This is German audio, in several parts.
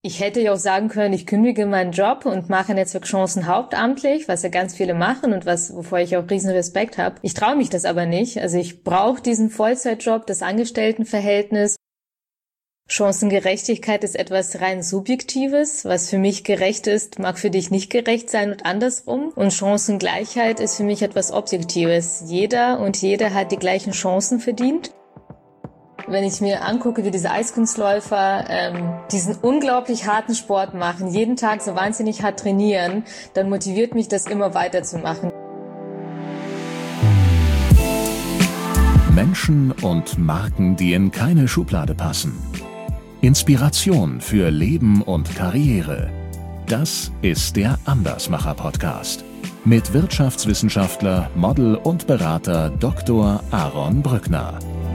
Ich hätte ja auch sagen können, ich kündige meinen Job und mache Netzwerkchancen hauptamtlich, was ja ganz viele machen und wovor ich auch riesen Respekt habe. Ich traue mich das aber nicht. Also ich brauche diesen Vollzeitjob, das Angestelltenverhältnis. Chancengerechtigkeit ist etwas rein Subjektives. Was für mich gerecht ist, mag für dich nicht gerecht sein und andersrum. Und Chancengleichheit ist für mich etwas Objektives. Jeder und jede hat die gleichen Chancen verdient. Wenn ich mir angucke, wie diese Eiskunstläufer diesen unglaublich harten Sport machen, jeden Tag so wahnsinnig hart trainieren, dann motiviert mich das immer weiterzumachen. Menschen und Marken, die in keine Schublade passen. Inspiration für Leben und Karriere. Das ist der Andersmacher-Podcast. Mit Wirtschaftswissenschaftler, Model und Berater Dr. Aaron Brückner.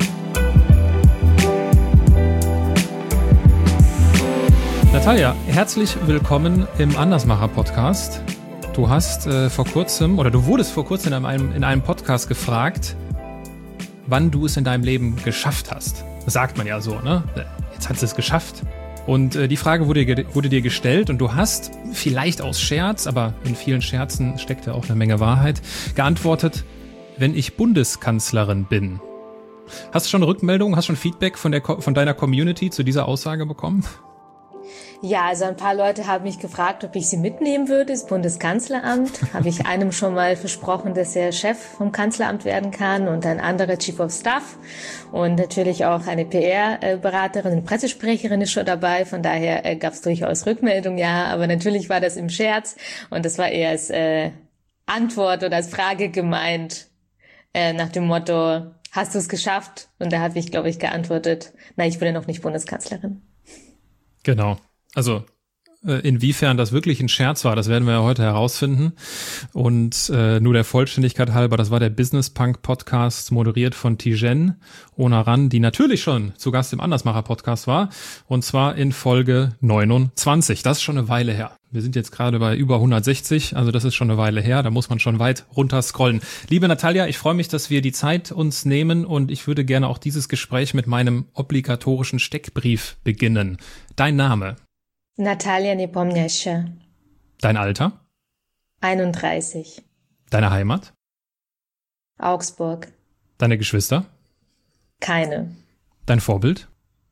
Natalia, herzlich willkommen im Andersmacher-Podcast. Du hast du wurdest vor kurzem in einem Podcast gefragt, wann du es in deinem Leben geschafft hast. Das sagt man ja so, ne? Jetzt hast du es geschafft. Und die Frage wurde dir gestellt und du hast, vielleicht aus Scherz, aber in vielen Scherzen steckt ja auch eine Menge Wahrheit, geantwortet, wenn ich Bundeskanzlerin bin. Hast du schon Rückmeldungen, hast schon Feedback von deiner Community zu dieser Aussage bekommen? Ja, also ein paar Leute haben mich gefragt, ob ich sie mitnehmen würde, das Bundeskanzleramt. Habe ich einem schon mal versprochen, dass er Chef vom Kanzleramt werden kann und ein anderer Chief of Staff. Und natürlich auch eine PR-Beraterin, eine Pressesprecherin ist schon dabei. Von daher gab es durchaus Rückmeldung, ja. Aber natürlich war das im Scherz und das war eher als Antwort oder als Frage gemeint nach dem Motto, hast du es geschafft? Und da habe ich, glaube ich, geantwortet, nein, ich bin ja noch nicht Bundeskanzlerin. Genau. Also inwiefern das wirklich ein Scherz war, das werden wir ja heute herausfinden. Und nur der Vollständigkeit halber, das war der Business Punk Podcast, moderiert von Tijen Onaran, die natürlich schon zu Gast im Andersmacher Podcast war. Und zwar in Folge 29. Das ist schon eine Weile her. Wir sind jetzt gerade bei über 160, also das ist schon eine Weile her. Da muss man schon weit runter scrollen. Liebe Natalia, ich freue mich, dass wir die Zeit uns nehmen und ich würde gerne auch dieses Gespräch mit meinem obligatorischen Steckbrief beginnen. Dein Name? Natalia Nepomniachtchi. Dein Alter? 31. Deine Heimat? Augsburg. Deine Geschwister? Keine. Dein Vorbild?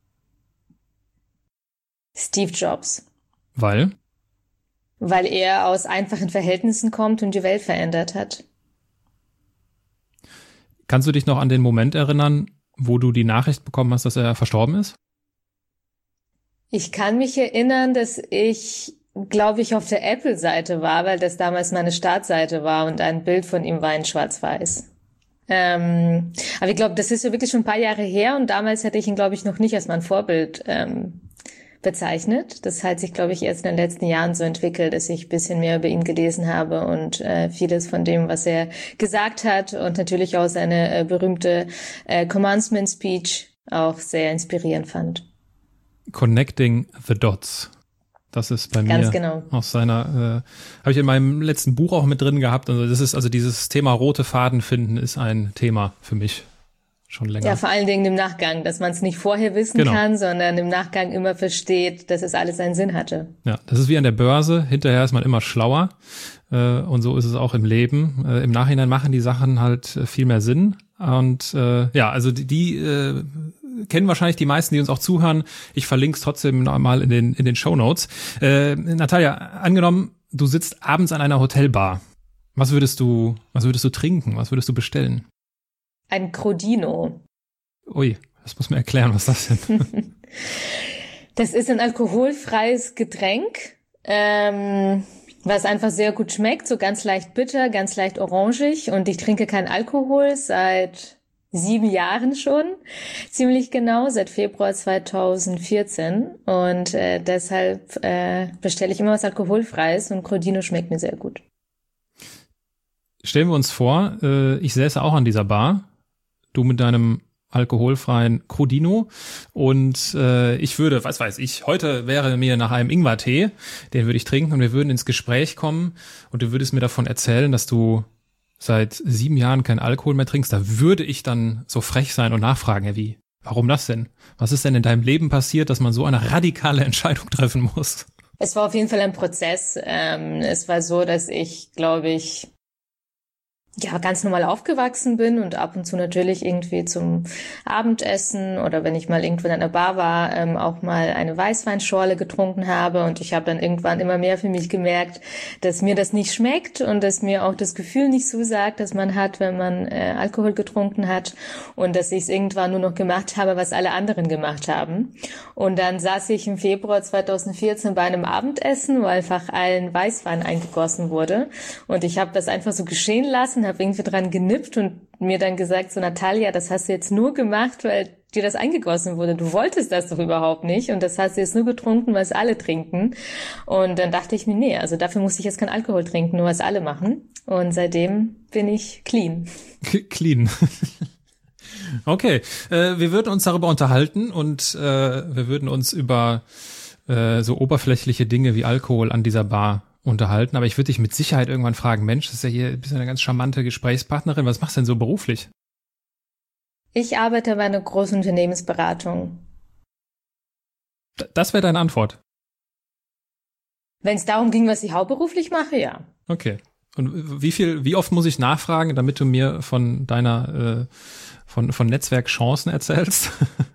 Steve Jobs. Weil? Weil er aus einfachen Verhältnissen kommt und die Welt verändert hat. Kannst du dich noch an den Moment erinnern, wo du die Nachricht bekommen hast, dass er verstorben ist? Ich kann mich erinnern, dass ich, glaube ich, auf der Apple-Seite war, weil das damals meine Startseite war und ein Bild von ihm war in Schwarz-Weiß. Aber ich glaube, das ist ja wirklich schon ein paar Jahre her und damals hätte ich ihn, glaube ich, noch nicht als mein Vorbild bezeichnet. Das hat sich, glaube ich, erst in den letzten Jahren so entwickelt, dass ich ein bisschen mehr über ihn gelesen habe und vieles von dem, was er gesagt hat und natürlich auch seine berühmte Commencement Speech auch sehr inspirierend fand. Connecting the Dots. Das ist bei Ganz mir genau. Aus seiner, habe ich in meinem letzten Buch auch mit drin gehabt. Also das ist, also dieses Thema rote Faden finden ist ein Thema für mich schon länger. Ja, vor allen Dingen im Nachgang, dass man es nicht vorher wissen kann, sondern im Nachgang immer versteht, dass es alles einen Sinn hatte. Ja, das ist wie an der Börse. Hinterher ist man immer schlauer. Und so ist es auch im Leben. Im Nachhinein machen die Sachen halt viel mehr Sinn. Und also die kennen wahrscheinlich die meisten, die uns auch zuhören. Ich verlinke es trotzdem mal in den Shownotes. Natalia, angenommen, du sitzt abends an einer Hotelbar. Was würdest du trinken? Was würdest du bestellen? Ein Crodino. Ui, das muss mir erklären, was das ist. Das ist ein alkoholfreies Getränk, was einfach sehr gut schmeckt, so ganz leicht bitter, ganz leicht orangig. Und ich trinke keinen Alkohol seit 7 Jahren schon, ziemlich genau, seit Februar 2014. Und deshalb bestelle ich immer was Alkoholfreies und Crodino schmeckt mir sehr gut. Stellen wir uns vor, ich säße auch an dieser Bar, du mit deinem alkoholfreien Crodino und ich würde, was weiß ich, heute wäre mir nach einem Ingwertee, den würde ich trinken und wir würden ins Gespräch kommen und du würdest mir davon erzählen, dass du seit 7 Jahren keinen Alkohol mehr trinkst. Da würde ich dann so frech sein und nachfragen, ja, wie Warum das denn? Was ist denn in deinem Leben passiert, dass man so eine radikale Entscheidung treffen muss? Es war auf jeden Fall ein Prozess. Es war so, dass ich, glaube ich, ganz normal aufgewachsen bin und ab und zu natürlich irgendwie zum Abendessen oder wenn ich mal irgendwo in einer Bar war, auch mal eine Weißweinschorle getrunken habe, und ich habe dann irgendwann immer mehr für mich gemerkt, dass mir das nicht schmeckt und dass mir auch das Gefühl nicht zusagt, das man hat, wenn man Alkohol getrunken hat, und dass ich es irgendwann nur noch gemacht habe, was alle anderen gemacht haben. Und dann saß ich im Februar 2014 bei einem Abendessen, wo einfach allen Weißwein eingegossen wurde, und ich habe das einfach so geschehen lassen, habe irgendwie dran genippt und mir dann gesagt, so Natalia, das hast du jetzt nur gemacht, weil dir das eingegossen wurde. Du wolltest das doch überhaupt nicht und das hast du jetzt nur getrunken, weil es alle trinken. Und dann dachte ich mir, nee, also dafür muss ich jetzt kein Alkohol trinken, nur was alle machen. Und seitdem bin ich clean. Clean. Okay, wir würden uns darüber unterhalten und wir würden uns über so oberflächliche Dinge wie Alkohol an dieser Bar unterhalten, aber ich würde dich mit Sicherheit irgendwann fragen, Mensch, das ist ja hier ein bisschen eine ganz charmante Gesprächspartnerin, was machst du denn so beruflich? Ich arbeite bei einer großen Unternehmensberatung. Das wäre deine Antwort? Wenn es darum ging, was ich hauptberuflich mache, ja. Okay. Und wie oft muss ich nachfragen, damit du mir von deiner, von Netzwerkchancen erzählst?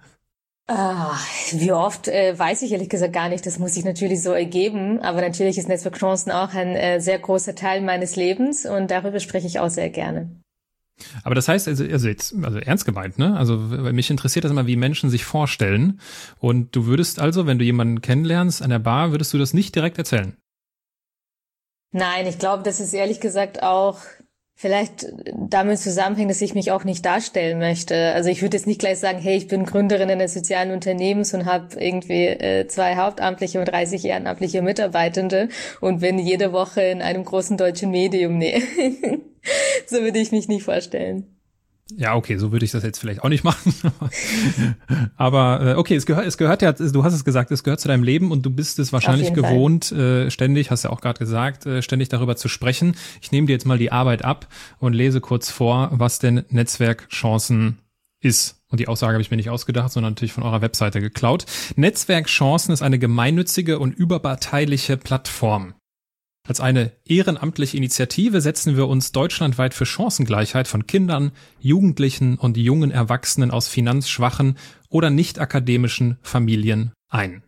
Wie oft, weiß ich ehrlich gesagt gar nicht. Das muss sich natürlich so ergeben. Aber natürlich ist Netzwerkchancen auch ein sehr großer Teil meines Lebens und darüber spreche ich auch sehr gerne. Aber das heißt, also ernst gemeint, ne? Also mich interessiert das immer, wie Menschen sich vorstellen. Und du würdest also, wenn du jemanden kennenlernst an der Bar, würdest du das nicht direkt erzählen? Nein, ich glaube, das ist ehrlich gesagt auch vielleicht damit zusammenhängt, dass ich mich auch nicht darstellen möchte. Also ich würde jetzt nicht gleich sagen, hey, ich bin Gründerin eines sozialen Unternehmens und habe irgendwie 2 hauptamtliche und 30 ehrenamtliche Mitarbeitende und bin jede Woche in einem großen deutschen Medium. Nee, so würde ich mich nicht vorstellen. Ja, okay, so würde ich das jetzt vielleicht auch nicht machen. Aber okay, es gehört ja, du hast es gesagt, es gehört zu deinem Leben und du bist es wahrscheinlich gewohnt, ständig, hast ja auch gerade gesagt, ständig darüber zu sprechen. Ich nehme dir jetzt mal die Arbeit ab und lese kurz vor, was denn Netzwerkchancen ist. Und die Aussage habe ich mir nicht ausgedacht, sondern natürlich von eurer Webseite geklaut. Netzwerkchancen ist eine gemeinnützige und überparteiliche Plattform. Als eine ehrenamtliche Initiative setzen wir uns deutschlandweit für Chancengleichheit von Kindern, Jugendlichen und jungen Erwachsenen aus finanzschwachen oder nicht akademischen Familien ein.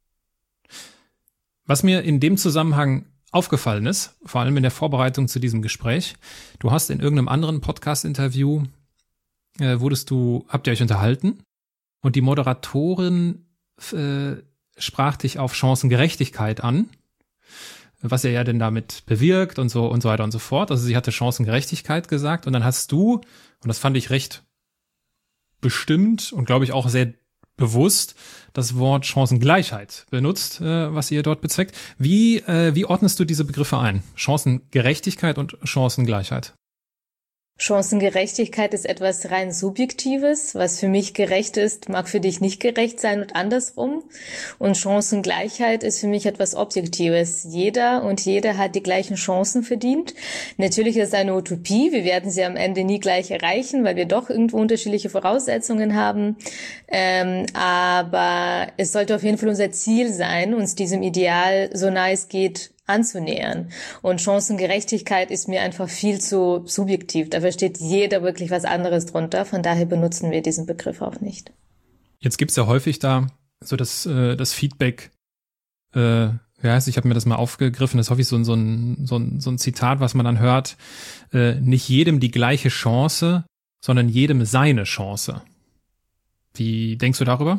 Was mir in dem Zusammenhang aufgefallen ist, vor allem in der Vorbereitung zu diesem Gespräch, du hast in irgendeinem anderen Podcast-Interview, habt ihr euch unterhalten und die Moderatorin sprach dich auf Chancengerechtigkeit an, was er ja denn damit bewirkt und so weiter und so fort. Also sie hatte Chancengerechtigkeit gesagt und dann hast du, und das fand ich recht bestimmt und glaube ich auch sehr bewusst, das Wort Chancengleichheit benutzt, was ihr dort bezweckt. Wie ordnest du diese Begriffe ein? Chancengerechtigkeit und Chancengleichheit? Chancengerechtigkeit ist etwas rein Subjektives. Was für mich gerecht ist, mag für dich nicht gerecht sein und andersrum. Und Chancengleichheit ist für mich etwas Objektives. Jeder und jede hat die gleichen Chancen verdient. Natürlich ist es eine Utopie. Wir werden sie am Ende nie gleich erreichen, weil wir doch irgendwo unterschiedliche Voraussetzungen haben. Aber es sollte auf jeden Fall unser Ziel sein, uns diesem Ideal, so nah es geht, anzunähern. Und Chancengerechtigkeit ist mir einfach viel zu subjektiv. Da versteht jeder wirklich was anderes drunter. Von daher benutzen wir diesen Begriff auch nicht. Jetzt gibt's ja häufig da so das Feedback, ich habe mir das mal aufgegriffen, das ist häufig so ein Zitat, was man dann hört, nicht jedem die gleiche Chance, sondern jedem seine Chance. Wie denkst du darüber?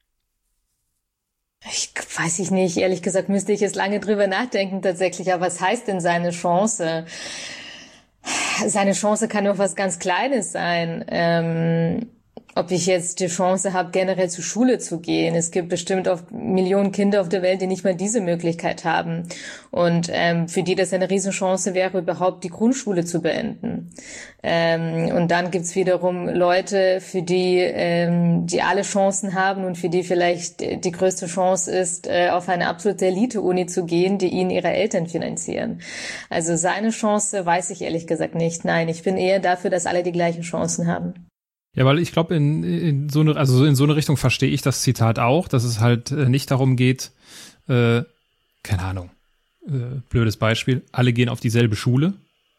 Weiß ich nicht. Ehrlich gesagt müsste ich jetzt lange drüber nachdenken tatsächlich. Aber was heißt denn seine Chance? Seine Chance kann doch was ganz Kleines sein. Ob ich jetzt die Chance habe, generell zur Schule zu gehen. Es gibt bestimmt oft Millionen Kinder auf der Welt, die nicht mal diese Möglichkeit haben. Und für die das eine Riesenchance wäre, überhaupt die Grundschule zu beenden. Und dann gibt's wiederum Leute, für die alle Chancen haben und für die vielleicht die größte Chance ist, auf eine absolute Elite-Uni zu gehen, die ihnen ihre Eltern finanzieren. Also seine Chance weiß ich ehrlich gesagt nicht. Nein, ich bin eher dafür, dass alle die gleichen Chancen haben. Ja, weil ich glaube, in so eine Richtung verstehe ich das Zitat auch, dass es halt nicht darum geht, keine Ahnung, blödes Beispiel, alle gehen auf dieselbe Schule,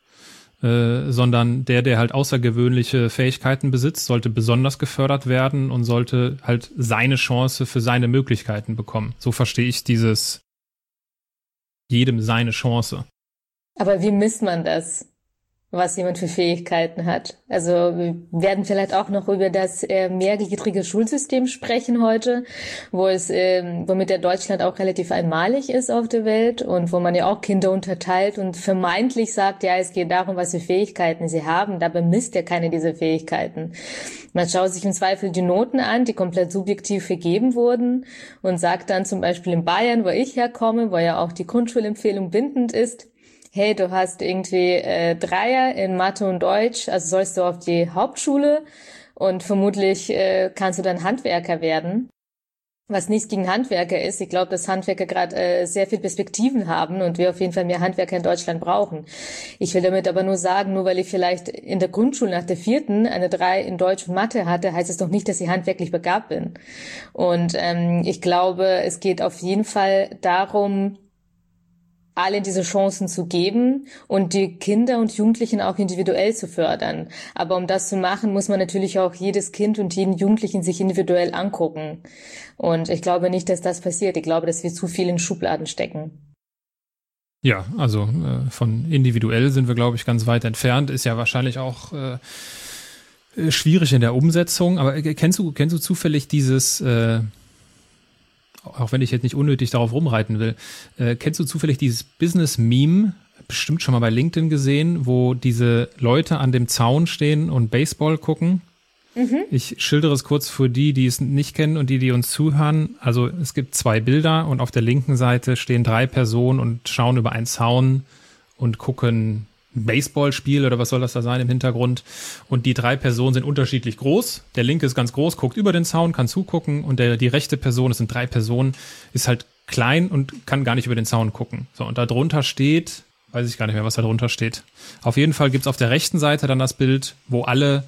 sondern der halt außergewöhnliche Fähigkeiten besitzt, sollte besonders gefördert werden und sollte halt seine Chance für seine Möglichkeiten bekommen. So verstehe ich dieses jedem seine Chance. Aber wie misst man das, was jemand für Fähigkeiten hat? Also wir werden vielleicht auch noch über das mehrgliedrige Schulsystem sprechen heute, womit ja Deutschland auch relativ einmalig ist auf der Welt und wo man ja auch Kinder unterteilt und vermeintlich sagt, ja, es geht darum, was für Fähigkeiten sie haben. Dabei misst ja keine dieser Fähigkeiten. Man schaut sich im Zweifel die Noten an, die komplett subjektiv vergeben wurden und sagt dann zum Beispiel in Bayern, wo ich herkomme, wo ja auch die Grundschulempfehlung bindend ist, hey, du hast irgendwie Dreier in Mathe und Deutsch, also sollst du auf die Hauptschule und vermutlich kannst du dann Handwerker werden. Was nichts gegen Handwerker ist. Ich glaube, dass Handwerker gerade sehr viel Perspektiven haben und wir auf jeden Fall mehr Handwerker in Deutschland brauchen. Ich will damit aber nur sagen, nur weil ich vielleicht in der Grundschule nach der 4. eine 3 in Deutsch und Mathe hatte, heißt es doch nicht, dass ich handwerklich begabt bin. Und ich glaube, es geht auf jeden Fall darum, alle diese Chancen zu geben und die Kinder und Jugendlichen auch individuell zu fördern. Aber um das zu machen, muss man natürlich auch jedes Kind und jeden Jugendlichen sich individuell angucken. Und ich glaube nicht, dass das passiert. Ich glaube, dass wir zu viel in Schubladen stecken. Ja, also von individuell sind wir, glaube ich, ganz weit entfernt. Ist ja wahrscheinlich auch schwierig in der Umsetzung. Aber kennst du zufällig dieses auch wenn ich jetzt nicht unnötig darauf rumreiten will, kennst du zufällig dieses Business-Meme, bestimmt schon mal bei LinkedIn gesehen, wo diese Leute an dem Zaun stehen und Baseball gucken? Mhm. Ich schildere es kurz für die es nicht kennen und die uns zuhören. Also es gibt 2 Bilder und auf der linken Seite stehen 3 Personen und schauen über einen Zaun und gucken Baseballspiel oder was soll das da sein im Hintergrund. Und die 3 Personen sind unterschiedlich groß. Der linke ist ganz groß, guckt über den Zaun, kann zugucken. Und die rechte Person, es sind 3 Personen, ist halt klein und kann gar nicht über den Zaun gucken. So, und da drunter steht, weiß ich gar nicht mehr, was da drunter steht. Auf jeden Fall gibt's auf der rechten Seite dann das Bild, wo alle,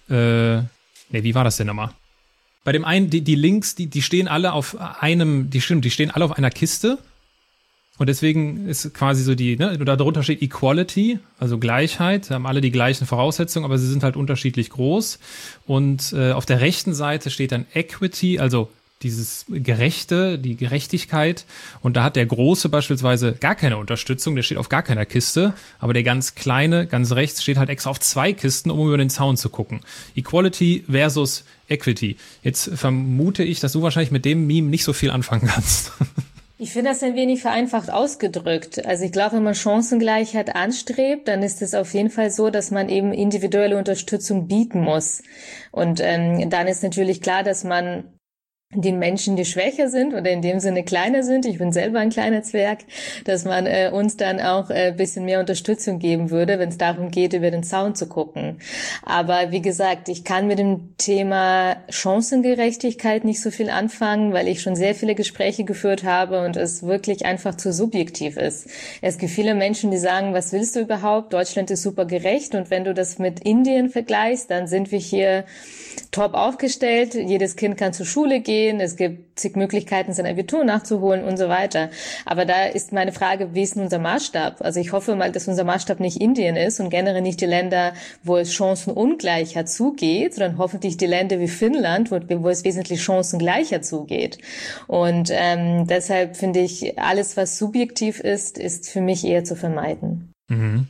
wie war das denn nochmal? Bei dem einen, die links, die stehen alle auf die stehen alle auf einer Kiste. Und deswegen ist quasi so da drunter steht Equality, also Gleichheit, haben alle die gleichen Voraussetzungen, aber sie sind halt unterschiedlich groß. Und auf der rechten Seite steht dann Equity, also dieses Gerechte, die Gerechtigkeit. Und da hat der Große beispielsweise gar keine Unterstützung, der steht auf gar keiner Kiste. Aber der ganz Kleine, ganz rechts, steht halt extra auf 2 Kisten, um über den Zaun zu gucken. Equality versus Equity. Jetzt vermute ich, dass du wahrscheinlich mit dem Meme nicht so viel anfangen kannst. Ich finde das ein wenig vereinfacht ausgedrückt. Also ich glaube, wenn man Chancengleichheit anstrebt, dann ist es auf jeden Fall so, dass man eben individuelle Unterstützung bieten muss. Und dann ist natürlich klar, dass man den Menschen, die schwächer sind oder in dem Sinne kleiner sind, ich bin selber ein kleiner Zwerg, dass man uns dann auch ein bisschen mehr Unterstützung geben würde, wenn es darum geht, über den Zaun zu gucken. Aber wie gesagt, ich kann mit dem Thema Chancengerechtigkeit nicht so viel anfangen, weil ich schon sehr viele Gespräche geführt habe und es wirklich einfach zu subjektiv ist. Es gibt viele Menschen, die sagen, was willst du überhaupt? Deutschland ist super gerecht und wenn du das mit Indien vergleichst, dann sind wir hier top aufgestellt. Jedes Kind kann zur Schule gehen. Es gibt zig Möglichkeiten, sein Abitur nachzuholen und so weiter. Aber da ist meine Frage, wie ist denn unser Maßstab? Also ich hoffe mal, dass unser Maßstab nicht Indien ist und generell nicht die Länder, wo es chancenungleicher zugeht, sondern hoffentlich die Länder wie Finnland, wo es wesentlich chancengleicher zugeht. Und deshalb finde ich, alles, was subjektiv ist, ist für mich eher zu vermeiden. Mhm.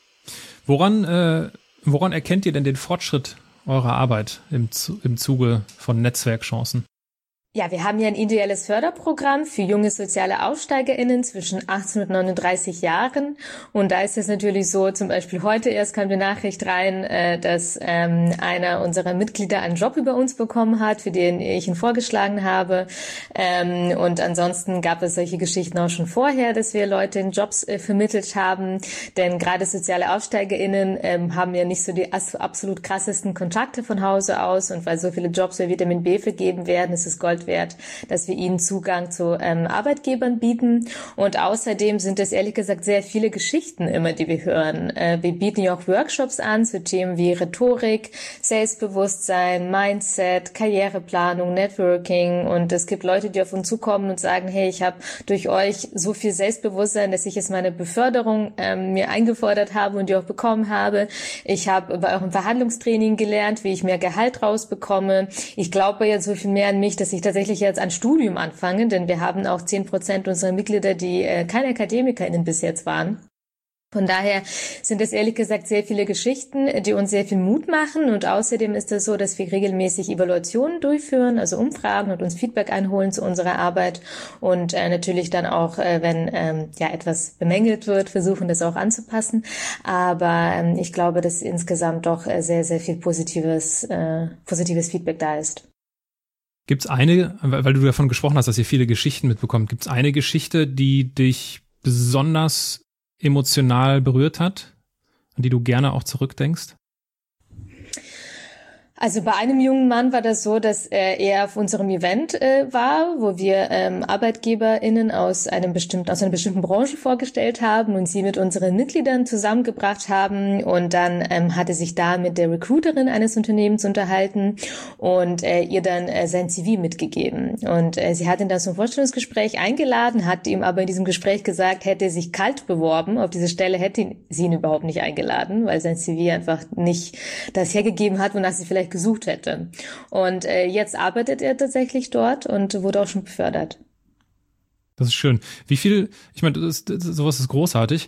Woran erkennt ihr denn den Fortschritt eurer Arbeit im Zuge von Netzwerkchancen? Ja, wir haben ja ein individuelles Förderprogramm für junge soziale AussteigerInnen zwischen 18 und 39 Jahren. Und da ist es natürlich so, zum Beispiel heute erst kam die Nachricht rein, dass einer unserer Mitglieder einen Job über uns bekommen hat, für den ich ihn vorgeschlagen habe. Und ansonsten gab es solche Geschichten auch schon vorher, dass wir Leute in Jobs vermittelt haben. Denn gerade soziale AussteigerInnen haben ja nicht so die absolut krassesten Kontakte von Hause aus. Und weil so viele Jobs für Vitamin B vergeben werden, ist es Gold Gold wert, dass wir ihnen Zugang zu Arbeitgebern bieten. Und außerdem sind es ehrlich gesagt sehr viele Geschichten immer, die wir hören. Wir bieten ja auch Workshops an zu Themen wie Rhetorik, Selbstbewusstsein, Mindset, Karriereplanung, Networking. Und es gibt Leute, die auf uns zukommen und sagen, hey, ich habe durch euch so viel Selbstbewusstsein, dass ich jetzt meine Beförderung mir eingefordert habe und die auch bekommen habe. Ich habe bei eurem Verhandlungstraining gelernt, wie ich mehr Gehalt rausbekomme. Ich glaube jetzt so viel mehr an mich, dass ich tatsächlich jetzt ein Studium anfange, denn wir haben auch 10% unserer Mitglieder, die keine AkademikerInnen bis jetzt waren. Von daher sind es ehrlich gesagt sehr viele Geschichten, die uns sehr viel Mut machen. Und außerdem ist es so, dass wir regelmäßig Evaluationen durchführen, also Umfragen und uns Feedback einholen zu unserer Arbeit. Und natürlich dann auch, wenn etwas bemängelt wird, versuchen das auch anzupassen. Aber ich glaube, dass insgesamt doch sehr, sehr viel positives Feedback da ist. Gibt's eine, weil du davon gesprochen hast, dass ihr viele Geschichten mitbekommt, gibt's eine Geschichte, die dich besonders emotional berührt hat, an die du gerne auch zurückdenkst? Also bei einem jungen Mann war das so, dass er auf unserem Event war, wo wir ArbeitgeberInnen aus einer bestimmten Branche vorgestellt haben und sie mit unseren Mitgliedern zusammengebracht haben. Und dann hat er sich da mit der Recruiterin eines Unternehmens unterhalten und ihr dann sein CV mitgegeben. Und sie hat ihn dann zum Vorstellungsgespräch eingeladen, hat ihm aber in diesem Gespräch gesagt, hätte er sich kalt beworben auf diese Stelle, hätte sie ihn überhaupt nicht eingeladen, weil sein CV einfach nicht das hergegeben hat, wonach sie vielleicht gesucht hätte. Und jetzt arbeitet er tatsächlich dort und wurde auch schon befördert. Das ist schön. Wie viel, ich meine, sowas ist großartig.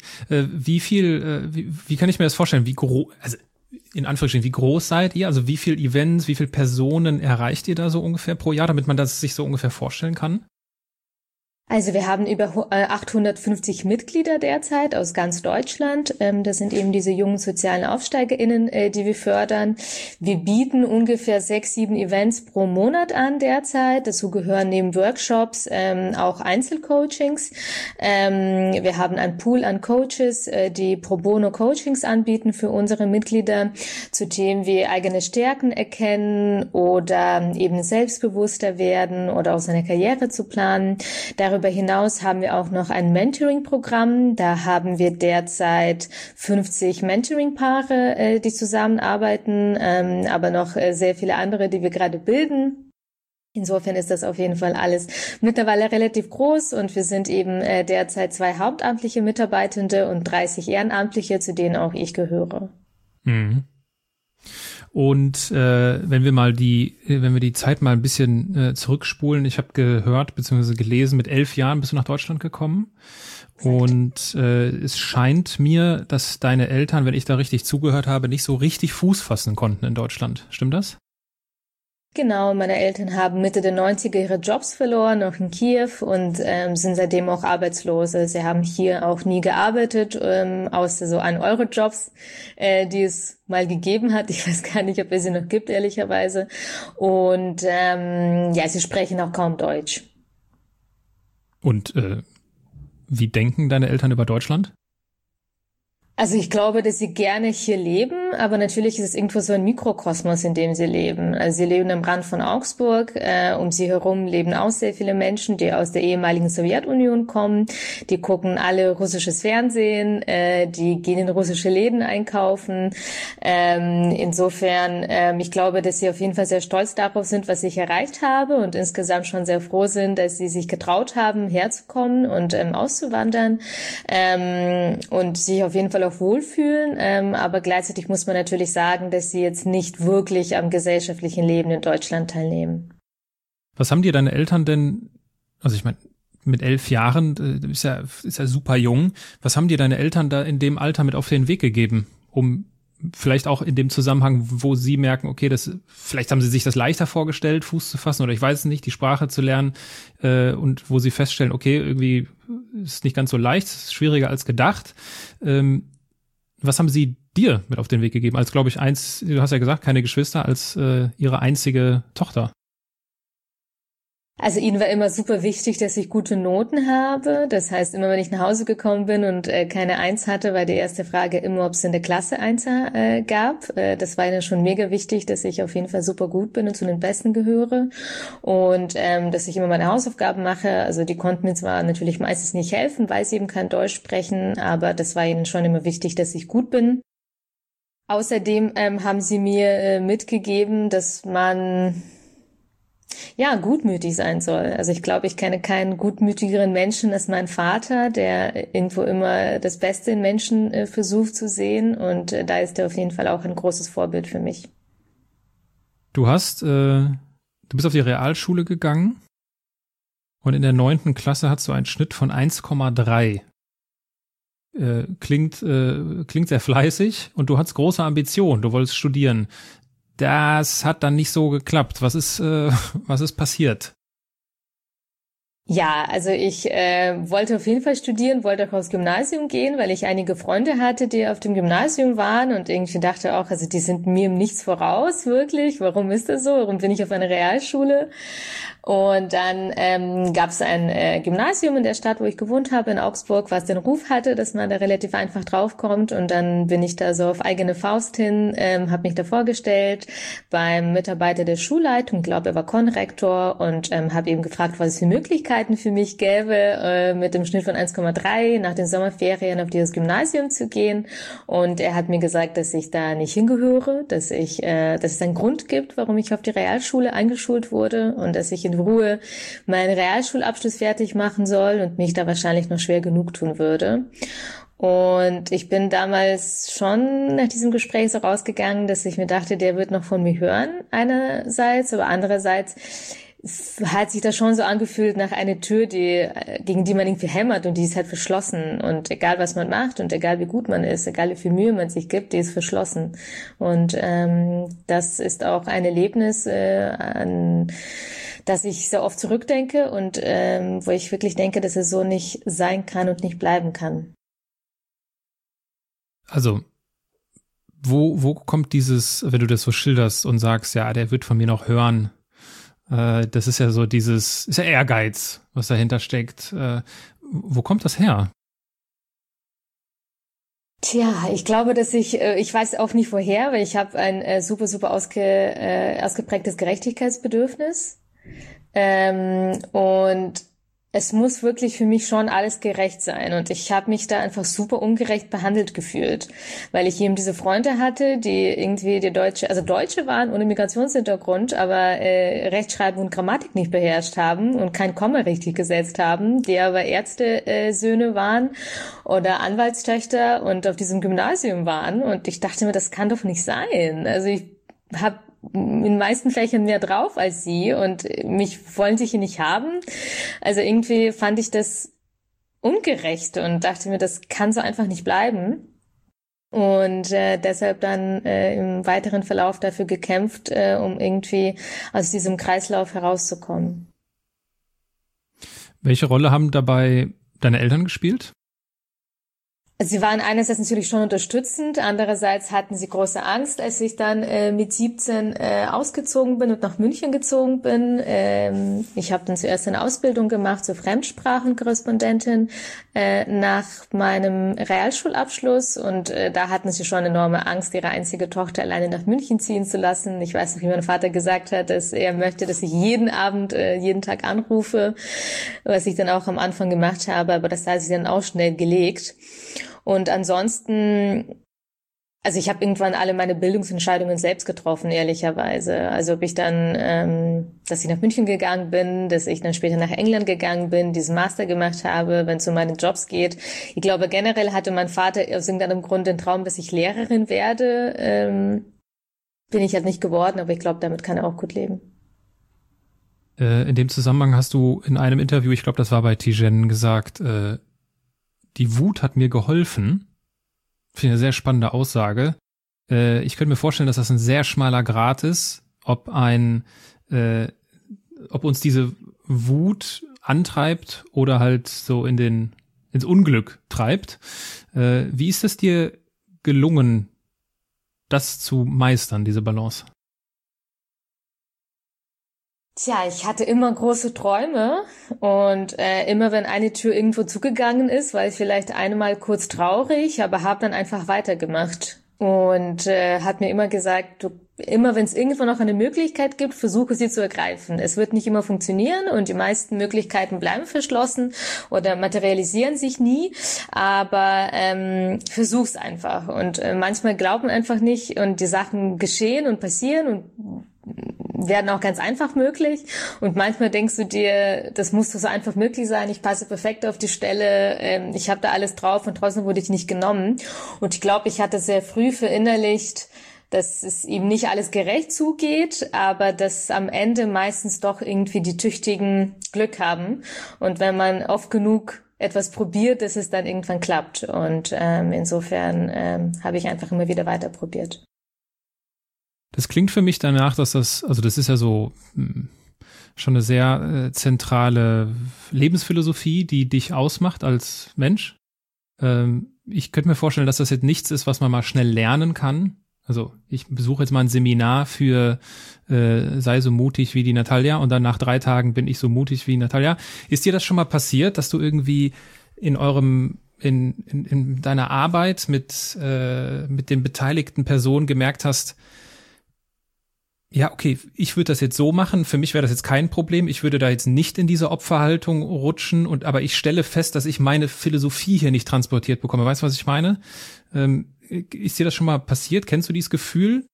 Wie kann ich mir das vorstellen? Also in Anführungsstrichen, wie groß seid ihr? Also wie viel Events, wie viele Personen erreicht ihr da so ungefähr pro Jahr, damit man das sich so ungefähr vorstellen kann? Also wir haben über 850 Mitglieder derzeit aus ganz Deutschland. Das sind eben diese jungen sozialen AufsteigerInnen, die wir fördern. Wir bieten ungefähr 6-7 Events pro Monat an derzeit. Dazu gehören neben Workshops auch Einzelcoachings. Wir haben einen Pool an Coaches, die Pro Bono Coachings anbieten für unsere Mitglieder zu Themen wie eigene Stärken erkennen oder eben selbstbewusster werden oder auch seine Karriere zu planen. Darüber hinaus haben wir auch noch ein Mentoring-Programm. Da haben wir derzeit 50 Mentoring-Paare, die zusammenarbeiten, aber noch sehr viele andere, die wir gerade bilden. Insofern ist das auf jeden Fall alles mittlerweile relativ groß und wir sind eben derzeit 2 hauptamtliche Mitarbeitende und 30 Ehrenamtliche, zu denen auch ich gehöre. Mhm. Und wenn wir die Zeit mal ein bisschen zurückspulen, ich habe gehört bzw. gelesen, mit 11 Jahren bist du nach Deutschland gekommen. Exakt. Und es scheint mir, dass deine Eltern, wenn ich da richtig zugehört habe, nicht so richtig Fuß fassen konnten in Deutschland. Stimmt das? Genau, meine Eltern haben Mitte der 90er ihre Jobs verloren, auch in Kiew und sind seitdem auch Arbeitslose. Sie haben hier auch nie gearbeitet, außer so 1-Euro-Jobs, die es mal gegeben hat. Ich weiß gar nicht, ob es sie noch gibt, ehrlicherweise. Und sie sprechen auch kaum Deutsch. Und wie denken deine Eltern über Deutschland? Also ich glaube, dass sie gerne hier leben, aber natürlich ist es irgendwo so ein Mikrokosmos, in dem sie leben. Also sie leben am Rand von Augsburg, um sie herum leben auch sehr viele Menschen, die aus der ehemaligen Sowjetunion kommen, die gucken alle russisches Fernsehen, die gehen in russische Läden einkaufen. Insofern, ich glaube, dass sie auf jeden Fall sehr stolz darauf sind, was ich erreicht habe und insgesamt schon sehr froh sind, dass sie sich getraut haben, herzukommen und auszuwandern und sich auf jeden Fall auch wohlfühlen, aber gleichzeitig muss man natürlich sagen, dass sie jetzt nicht wirklich am gesellschaftlichen Leben in Deutschland teilnehmen. Was haben dir deine Eltern denn, also ich meine, mit 11 Jahren ist ja super jung, was haben dir deine Eltern da in dem Alter mit auf den Weg gegeben, um vielleicht auch in dem Zusammenhang, wo sie merken, okay, vielleicht haben sie sich das leichter vorgestellt, Fuß zu fassen oder ich weiß es nicht, die Sprache zu lernen und wo sie feststellen, okay, irgendwie ist es nicht ganz so leicht, es ist schwieriger als gedacht. Was haben sie dir mit auf den Weg gegeben? Als, glaube ich, du hast ja gesagt, keine Geschwister, als ihre einzige Tochter. Also ihnen war immer super wichtig, dass ich gute Noten habe. Das heißt, immer wenn ich nach Hause gekommen bin und keine Eins hatte, war die erste Frage immer, ob es in der Klasse Einser gab. Das war ihnen schon mega wichtig, dass ich auf jeden Fall super gut bin und zu den Besten gehöre. Und dass ich immer meine Hausaufgaben mache. Also die konnten mir zwar natürlich meistens nicht helfen, weil sie eben kein Deutsch sprechen, aber das war ihnen schon immer wichtig, dass ich gut bin. Außerdem haben sie mir mitgegeben, dass man gutmütig sein soll. Also ich glaube, ich kenne keinen gutmütigeren Menschen als meinen Vater, der irgendwo immer das Beste in Menschen versucht zu sehen. Und da ist er auf jeden Fall auch ein großes Vorbild für mich. Du bist auf die Realschule gegangen und in der 9. Klasse hast du einen Schnitt von 1,3. Klingt sehr fleißig und du hattest große Ambitionen. Du wolltest studieren. Das hat dann nicht so geklappt. Was ist passiert? Ja, also ich wollte auf jeden Fall studieren, wollte auch aufs Gymnasium gehen, weil ich einige Freunde hatte, die auf dem Gymnasium waren und irgendwie dachte auch, also die sind mir im Nichts voraus, wirklich. Warum ist das so? Warum bin ich auf einer Realschule? Und dann gab es ein Gymnasium in der Stadt, wo ich gewohnt habe, in Augsburg, was den Ruf hatte, dass man da relativ einfach draufkommt. Und dann bin ich da so auf eigene Faust hin, habe mich da vorgestellt beim Mitarbeiter der Schulleitung, ich glaube, er war Konrektor, und habe eben gefragt, was es für Möglichkeiten für mich gäbe, mit dem Schnitt von 1,3 nach den Sommerferien auf dieses Gymnasium zu gehen. Und er hat mir gesagt, dass ich da nicht hingehöre, dass es einen Grund gibt, warum ich auf die Realschule eingeschult wurde und dass ich in Ruhe meinen Realschulabschluss fertig machen soll und mich da wahrscheinlich noch schwer genug tun würde. Und ich bin damals schon nach diesem Gespräch so rausgegangen, dass ich mir dachte, der wird noch von mir hören einerseits, aber andererseits hat sich das schon so angefühlt nach einer Tür, gegen die man irgendwie hämmert, und die ist halt verschlossen. Und egal, was man macht und egal, wie gut man ist, egal, wie viel Mühe man sich gibt, die ist verschlossen. Und das ist auch ein Erlebnis, an das ich sehr oft zurückdenke und wo ich wirklich denke, dass es so nicht sein kann und nicht bleiben kann. Also, wo kommt dieses, wenn du das so schilderst und sagst, ja, der wird von mir noch hören, das ist ja so ist ja Ehrgeiz, was dahinter steckt. Wo kommt das her? Tja, ich glaube, dass ich weiß auch nicht woher, weil ich habe ein super, super ausgeprägtes Gerechtigkeitsbedürfnis. Und es muss wirklich für mich schon alles gerecht sein. Und ich habe mich da einfach super ungerecht behandelt gefühlt, weil ich eben diese Freunde hatte, die irgendwie Deutsche waren ohne Migrationshintergrund, aber Rechtschreibung und Grammatik nicht beherrscht haben und kein Komma richtig gesetzt haben, die aber Ärzte-Söhne waren oder Anwaltstöchter und auf diesem Gymnasium waren. Und ich dachte mir, das kann doch nicht sein. Also ich habe in den meisten Fächern mehr drauf als sie und mich wollen sie hier nicht haben. Also irgendwie fand ich das ungerecht und dachte mir, das kann so einfach nicht bleiben. Und deshalb dann im weiteren Verlauf dafür gekämpft, um irgendwie aus diesem Kreislauf herauszukommen. Welche Rolle haben dabei deine Eltern gespielt? Sie waren einerseits natürlich schon unterstützend, andererseits hatten sie große Angst, als ich dann mit 17 ausgezogen bin und nach München gezogen bin. Ich habe dann zuerst eine Ausbildung gemacht zur Fremdsprachenkorrespondentin nach meinem Realschulabschluss, und da hatten sie schon enorme Angst, ihre einzige Tochter alleine nach München ziehen zu lassen. Ich weiß noch, wie mein Vater gesagt hat, dass er möchte, dass ich jeden Abend, jeden Tag anrufe, was ich dann auch am Anfang gemacht habe, aber das hat sich dann auch schnell gelegt. Und ansonsten, also ich habe irgendwann alle meine Bildungsentscheidungen selbst getroffen, ehrlicherweise. Also ob ich dann, dass ich nach München gegangen bin, dass ich dann später nach England gegangen bin, diesen Master gemacht habe, wenn es um meine Jobs geht. Ich glaube, generell hatte mein Vater aus irgendeinem Grund den Traum, dass ich Lehrerin werde. Bin ich halt nicht geworden, aber ich glaube, damit kann er auch gut leben. In dem Zusammenhang hast du in einem Interview, ich glaube, das war bei Tijen, gesagt, die Wut hat mir geholfen. Finde ich eine sehr spannende Aussage. Ich könnte mir vorstellen, dass das ein sehr schmaler Grat ist, ob uns diese Wut antreibt oder halt so ins Unglück treibt. Wie ist es dir gelungen, das zu meistern, diese Balance? Tja, ich hatte immer große Träume und immer wenn eine Tür irgendwo zugegangen ist, war ich vielleicht einmal kurz traurig, aber habe dann einfach weitergemacht und hat mir immer gesagt, immer wenn es irgendwo noch eine Möglichkeit gibt, versuche sie zu ergreifen. Es wird nicht immer funktionieren und die meisten Möglichkeiten bleiben verschlossen oder materialisieren sich nie, aber versuch's einfach. Und manchmal glauben einfach nicht und die Sachen geschehen und passieren und werden auch ganz einfach möglich und manchmal denkst du dir, das muss doch so einfach möglich sein, ich passe perfekt auf die Stelle, ich habe da alles drauf und trotzdem wurde ich nicht genommen und ich glaube, ich hatte sehr früh verinnerlicht, dass es eben nicht alles gerecht zugeht, aber dass am Ende meistens doch irgendwie die Tüchtigen Glück haben und wenn man oft genug etwas probiert, dass es dann irgendwann klappt und insofern habe ich einfach immer wieder weiter probiert. Das klingt für mich danach, dass das ist ja so schon eine sehr zentrale Lebensphilosophie, die dich ausmacht als Mensch. Ich könnte mir vorstellen, dass das jetzt nichts ist, was man mal schnell lernen kann. Also ich besuche jetzt mal ein Seminar für sei so mutig wie die Natalia und dann nach 3 Tagen bin ich so mutig wie Natalia. Ist dir das schon mal passiert, dass du irgendwie in deiner Arbeit mit den beteiligten Personen gemerkt hast, ja, okay, ich würde das jetzt so machen, für mich wäre das jetzt kein Problem, ich würde da jetzt nicht in diese Opferhaltung rutschen, aber ich stelle fest, dass ich meine Philosophie hier nicht transportiert bekomme. Weißt du, was ich meine? Ist dir das schon mal passiert? Kennst du dieses Gefühl?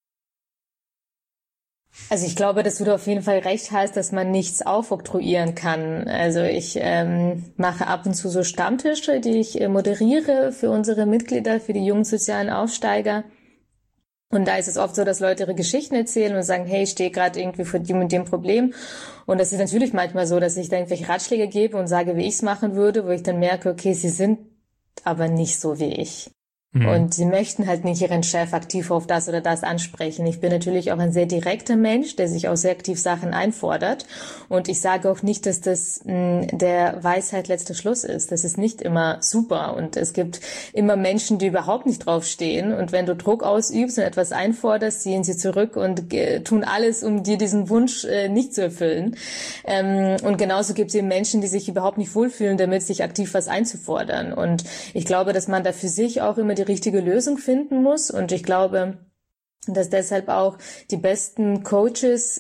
Also ich glaube, dass du auf jeden Fall recht hast, dass man nichts aufoktroyieren kann. Also ich mache ab und zu so Stammtische, die ich moderiere für unsere Mitglieder, für die jungen sozialen Aufsteiger. Und da ist es oft so, dass Leute ihre Geschichten erzählen und sagen, hey, ich stehe gerade irgendwie vor dem und dem Problem. Und das ist natürlich manchmal so, dass ich da irgendwelche Ratschläge gebe und sage, wie ich es machen würde, wo ich dann merke, okay, sie sind aber nicht so wie ich. Und sie möchten halt nicht ihren Chef aktiv auf das oder das ansprechen. Ich bin natürlich auch ein sehr direkter Mensch, der sich auch sehr aktiv Sachen einfordert. Und ich sage auch nicht, dass das der Weisheit letzter Schluss ist. Das ist nicht immer super. Und es gibt immer Menschen, die überhaupt nicht draufstehen. Und wenn du Druck ausübst und etwas einforderst, ziehen sie zurück und tun alles, um dir diesen Wunsch nicht zu erfüllen. Und genauso gibt es eben Menschen, die sich überhaupt nicht wohlfühlen, damit sich aktiv was einzufordern. Und ich glaube, dass man da für sich auch immer die richtige Lösung finden muss und ich glaube, dass deshalb auch die besten Coaches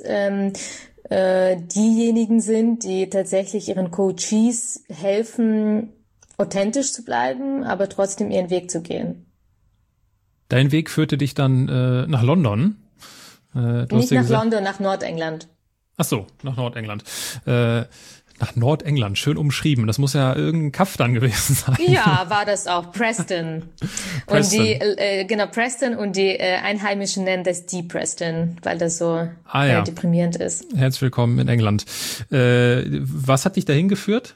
diejenigen sind, die tatsächlich ihren Coachees helfen, authentisch zu bleiben, aber trotzdem ihren Weg zu gehen. Dein Weg führte dich dann nach London? Nicht nach London, nach Nordengland. Ach so, nach Nordengland. Nach Nordengland, schön umschrieben. Das muss ja irgendein Kaff dann gewesen sein. Ja, war das auch. Preston. Und Preston und die Einheimischen nennen das Deep Preston, weil das so deprimierend ist. Herzlich willkommen in England. Was hat dich dahin geführt?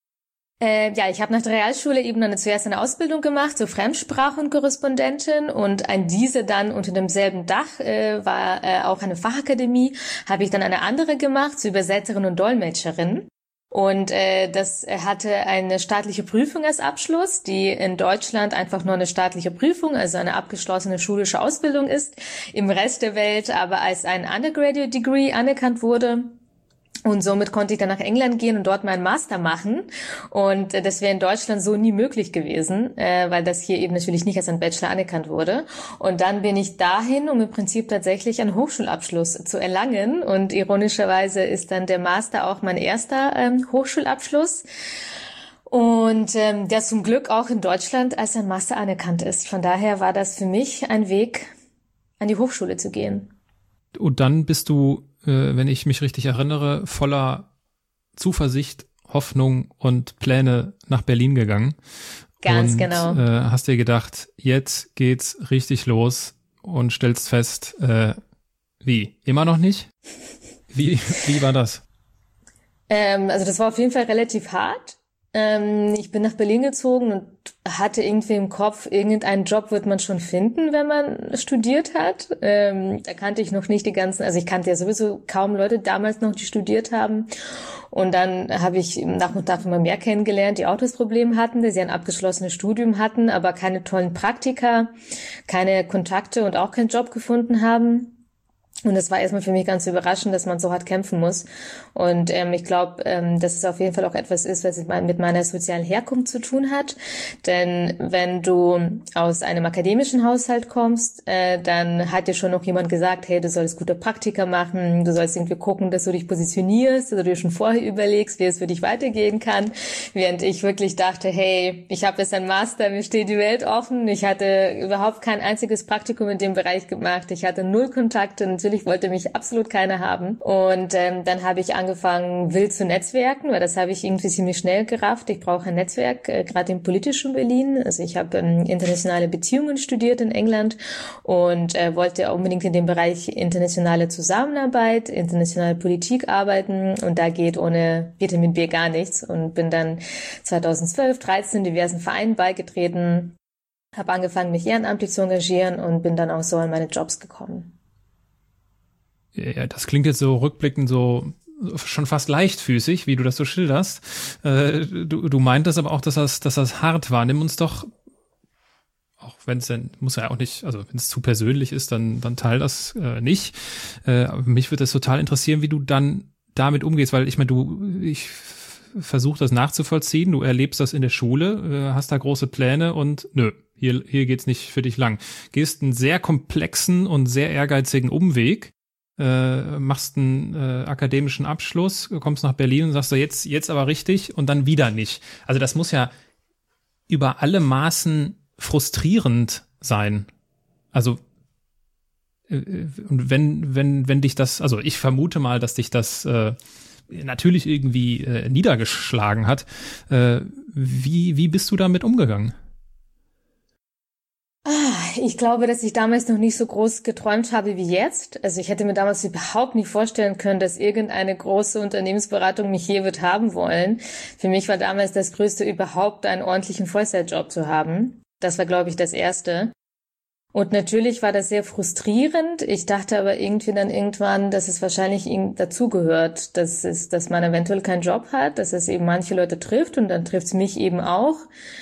Ich habe nach der Realschule eben dann zuerst eine Ausbildung gemacht zur Fremdsprachenkorrespondentin und an diese dann unter demselben Dach war auch eine Fachakademie, habe ich dann eine andere gemacht zur Übersetzerin und Dolmetscherin. Und das hatte eine staatliche Prüfung als Abschluss, die in Deutschland einfach nur eine staatliche Prüfung, also eine abgeschlossene schulische Ausbildung ist, im Rest der Welt aber als ein Undergraduate Degree anerkannt wurde. Und somit konnte ich dann nach England gehen und dort meinen Master machen. Und das wäre in Deutschland so nie möglich gewesen, weil das hier eben natürlich nicht als ein Bachelor anerkannt wurde. Und dann bin ich dahin, um im Prinzip tatsächlich einen Hochschulabschluss zu erlangen. Und ironischerweise ist dann der Master auch mein erster Hochschulabschluss. Und der zum Glück auch in Deutschland als ein Master anerkannt ist. Von daher war das für mich ein Weg, an die Hochschule zu gehen. Und dann bist du, wenn ich mich richtig erinnere, voller Zuversicht, Hoffnung und Pläne nach Berlin gegangen. Ganz genau. Hast dir gedacht, jetzt geht's richtig los und stellst fest, wie? Immer noch nicht? Wie war das? Also das war auf jeden Fall relativ hart. Ich bin nach Berlin gezogen und hatte irgendwie im Kopf, irgendeinen Job wird man schon finden, wenn man studiert hat. Da kannte ich noch nicht ich kannte ja sowieso kaum Leute damals noch, die studiert haben. Und dann habe ich nach und nach immer mehr kennengelernt, die auch das Problem hatten, dass sie ein abgeschlossenes Studium hatten, aber keine tollen Praktika, keine Kontakte und auch keinen Job gefunden haben. Und es war erstmal für mich ganz überraschend, dass man so hart kämpfen muss. Und ich glaube, dass es auf jeden Fall auch etwas ist, was mit meiner sozialen Herkunft zu tun hat. Denn wenn du aus einem akademischen Haushalt kommst, dann hat dir schon noch jemand gesagt, hey, du sollst gute Praktika machen, du sollst irgendwie gucken, dass du dich positionierst, oder du dir schon vorher überlegst, wie es für dich weitergehen kann. Während ich wirklich dachte, hey, ich habe jetzt einen Master, mir steht die Welt offen. Ich hatte überhaupt kein einziges Praktikum in dem Bereich gemacht. Ich hatte 0 Kontakte. Natürlich wollte mich absolut keiner haben. Und dann habe ich angefangen, wild zu netzwerken, weil das habe ich irgendwie ziemlich schnell gerafft. Ich brauche ein Netzwerk, gerade im politischen Berlin. Also ich habe internationale Beziehungen studiert in England und wollte unbedingt in dem Bereich internationale Zusammenarbeit, internationale Politik arbeiten. Und da geht ohne Vitamin B gar nichts. Und bin dann 2012, 13 diversen Vereinen beigetreten, habe angefangen, mich ehrenamtlich zu engagieren und bin dann auch so an meine Jobs gekommen. Ja, das klingt jetzt so rückblickend so schon fast leichtfüßig, wie du das so schilderst. Du meintest aber auch, dass das hart war. Nimm uns doch, auch wenn es dann, muss ja auch nicht, also wenn es zu persönlich ist, dann teil das nicht. Mich würde das total interessieren, wie du dann damit umgehst, weil ich meine, ich versuche das nachzuvollziehen, du erlebst das in der Schule, hast da große Pläne und nö, hier geht's nicht für dich lang. Gehst einen sehr komplexen und sehr ehrgeizigen Umweg, machst einen akademischen Abschluss, kommst nach Berlin und sagst so, jetzt aber richtig und dann wieder nicht. Also das muss ja über alle Maßen frustrierend sein. Also und wenn dich das, also ich vermute mal, dass dich das natürlich irgendwie niedergeschlagen hat. Wie bist du damit umgegangen? Ich glaube, dass ich damals noch nicht so groß geträumt habe wie jetzt. Also ich hätte mir damals überhaupt nicht vorstellen können, dass irgendeine große Unternehmensberatung mich je wird haben wollen. Für mich war damals das Größte überhaupt, einen ordentlichen Vollzeitjob zu haben. Das war, glaube ich, das Erste. Und natürlich war das sehr frustrierend. Ich dachte aber irgendwie dann irgendwann, dass es wahrscheinlich dazugehört, dass man eventuell keinen Job hat, dass es eben manche Leute trifft und dann trifft es mich eben auch.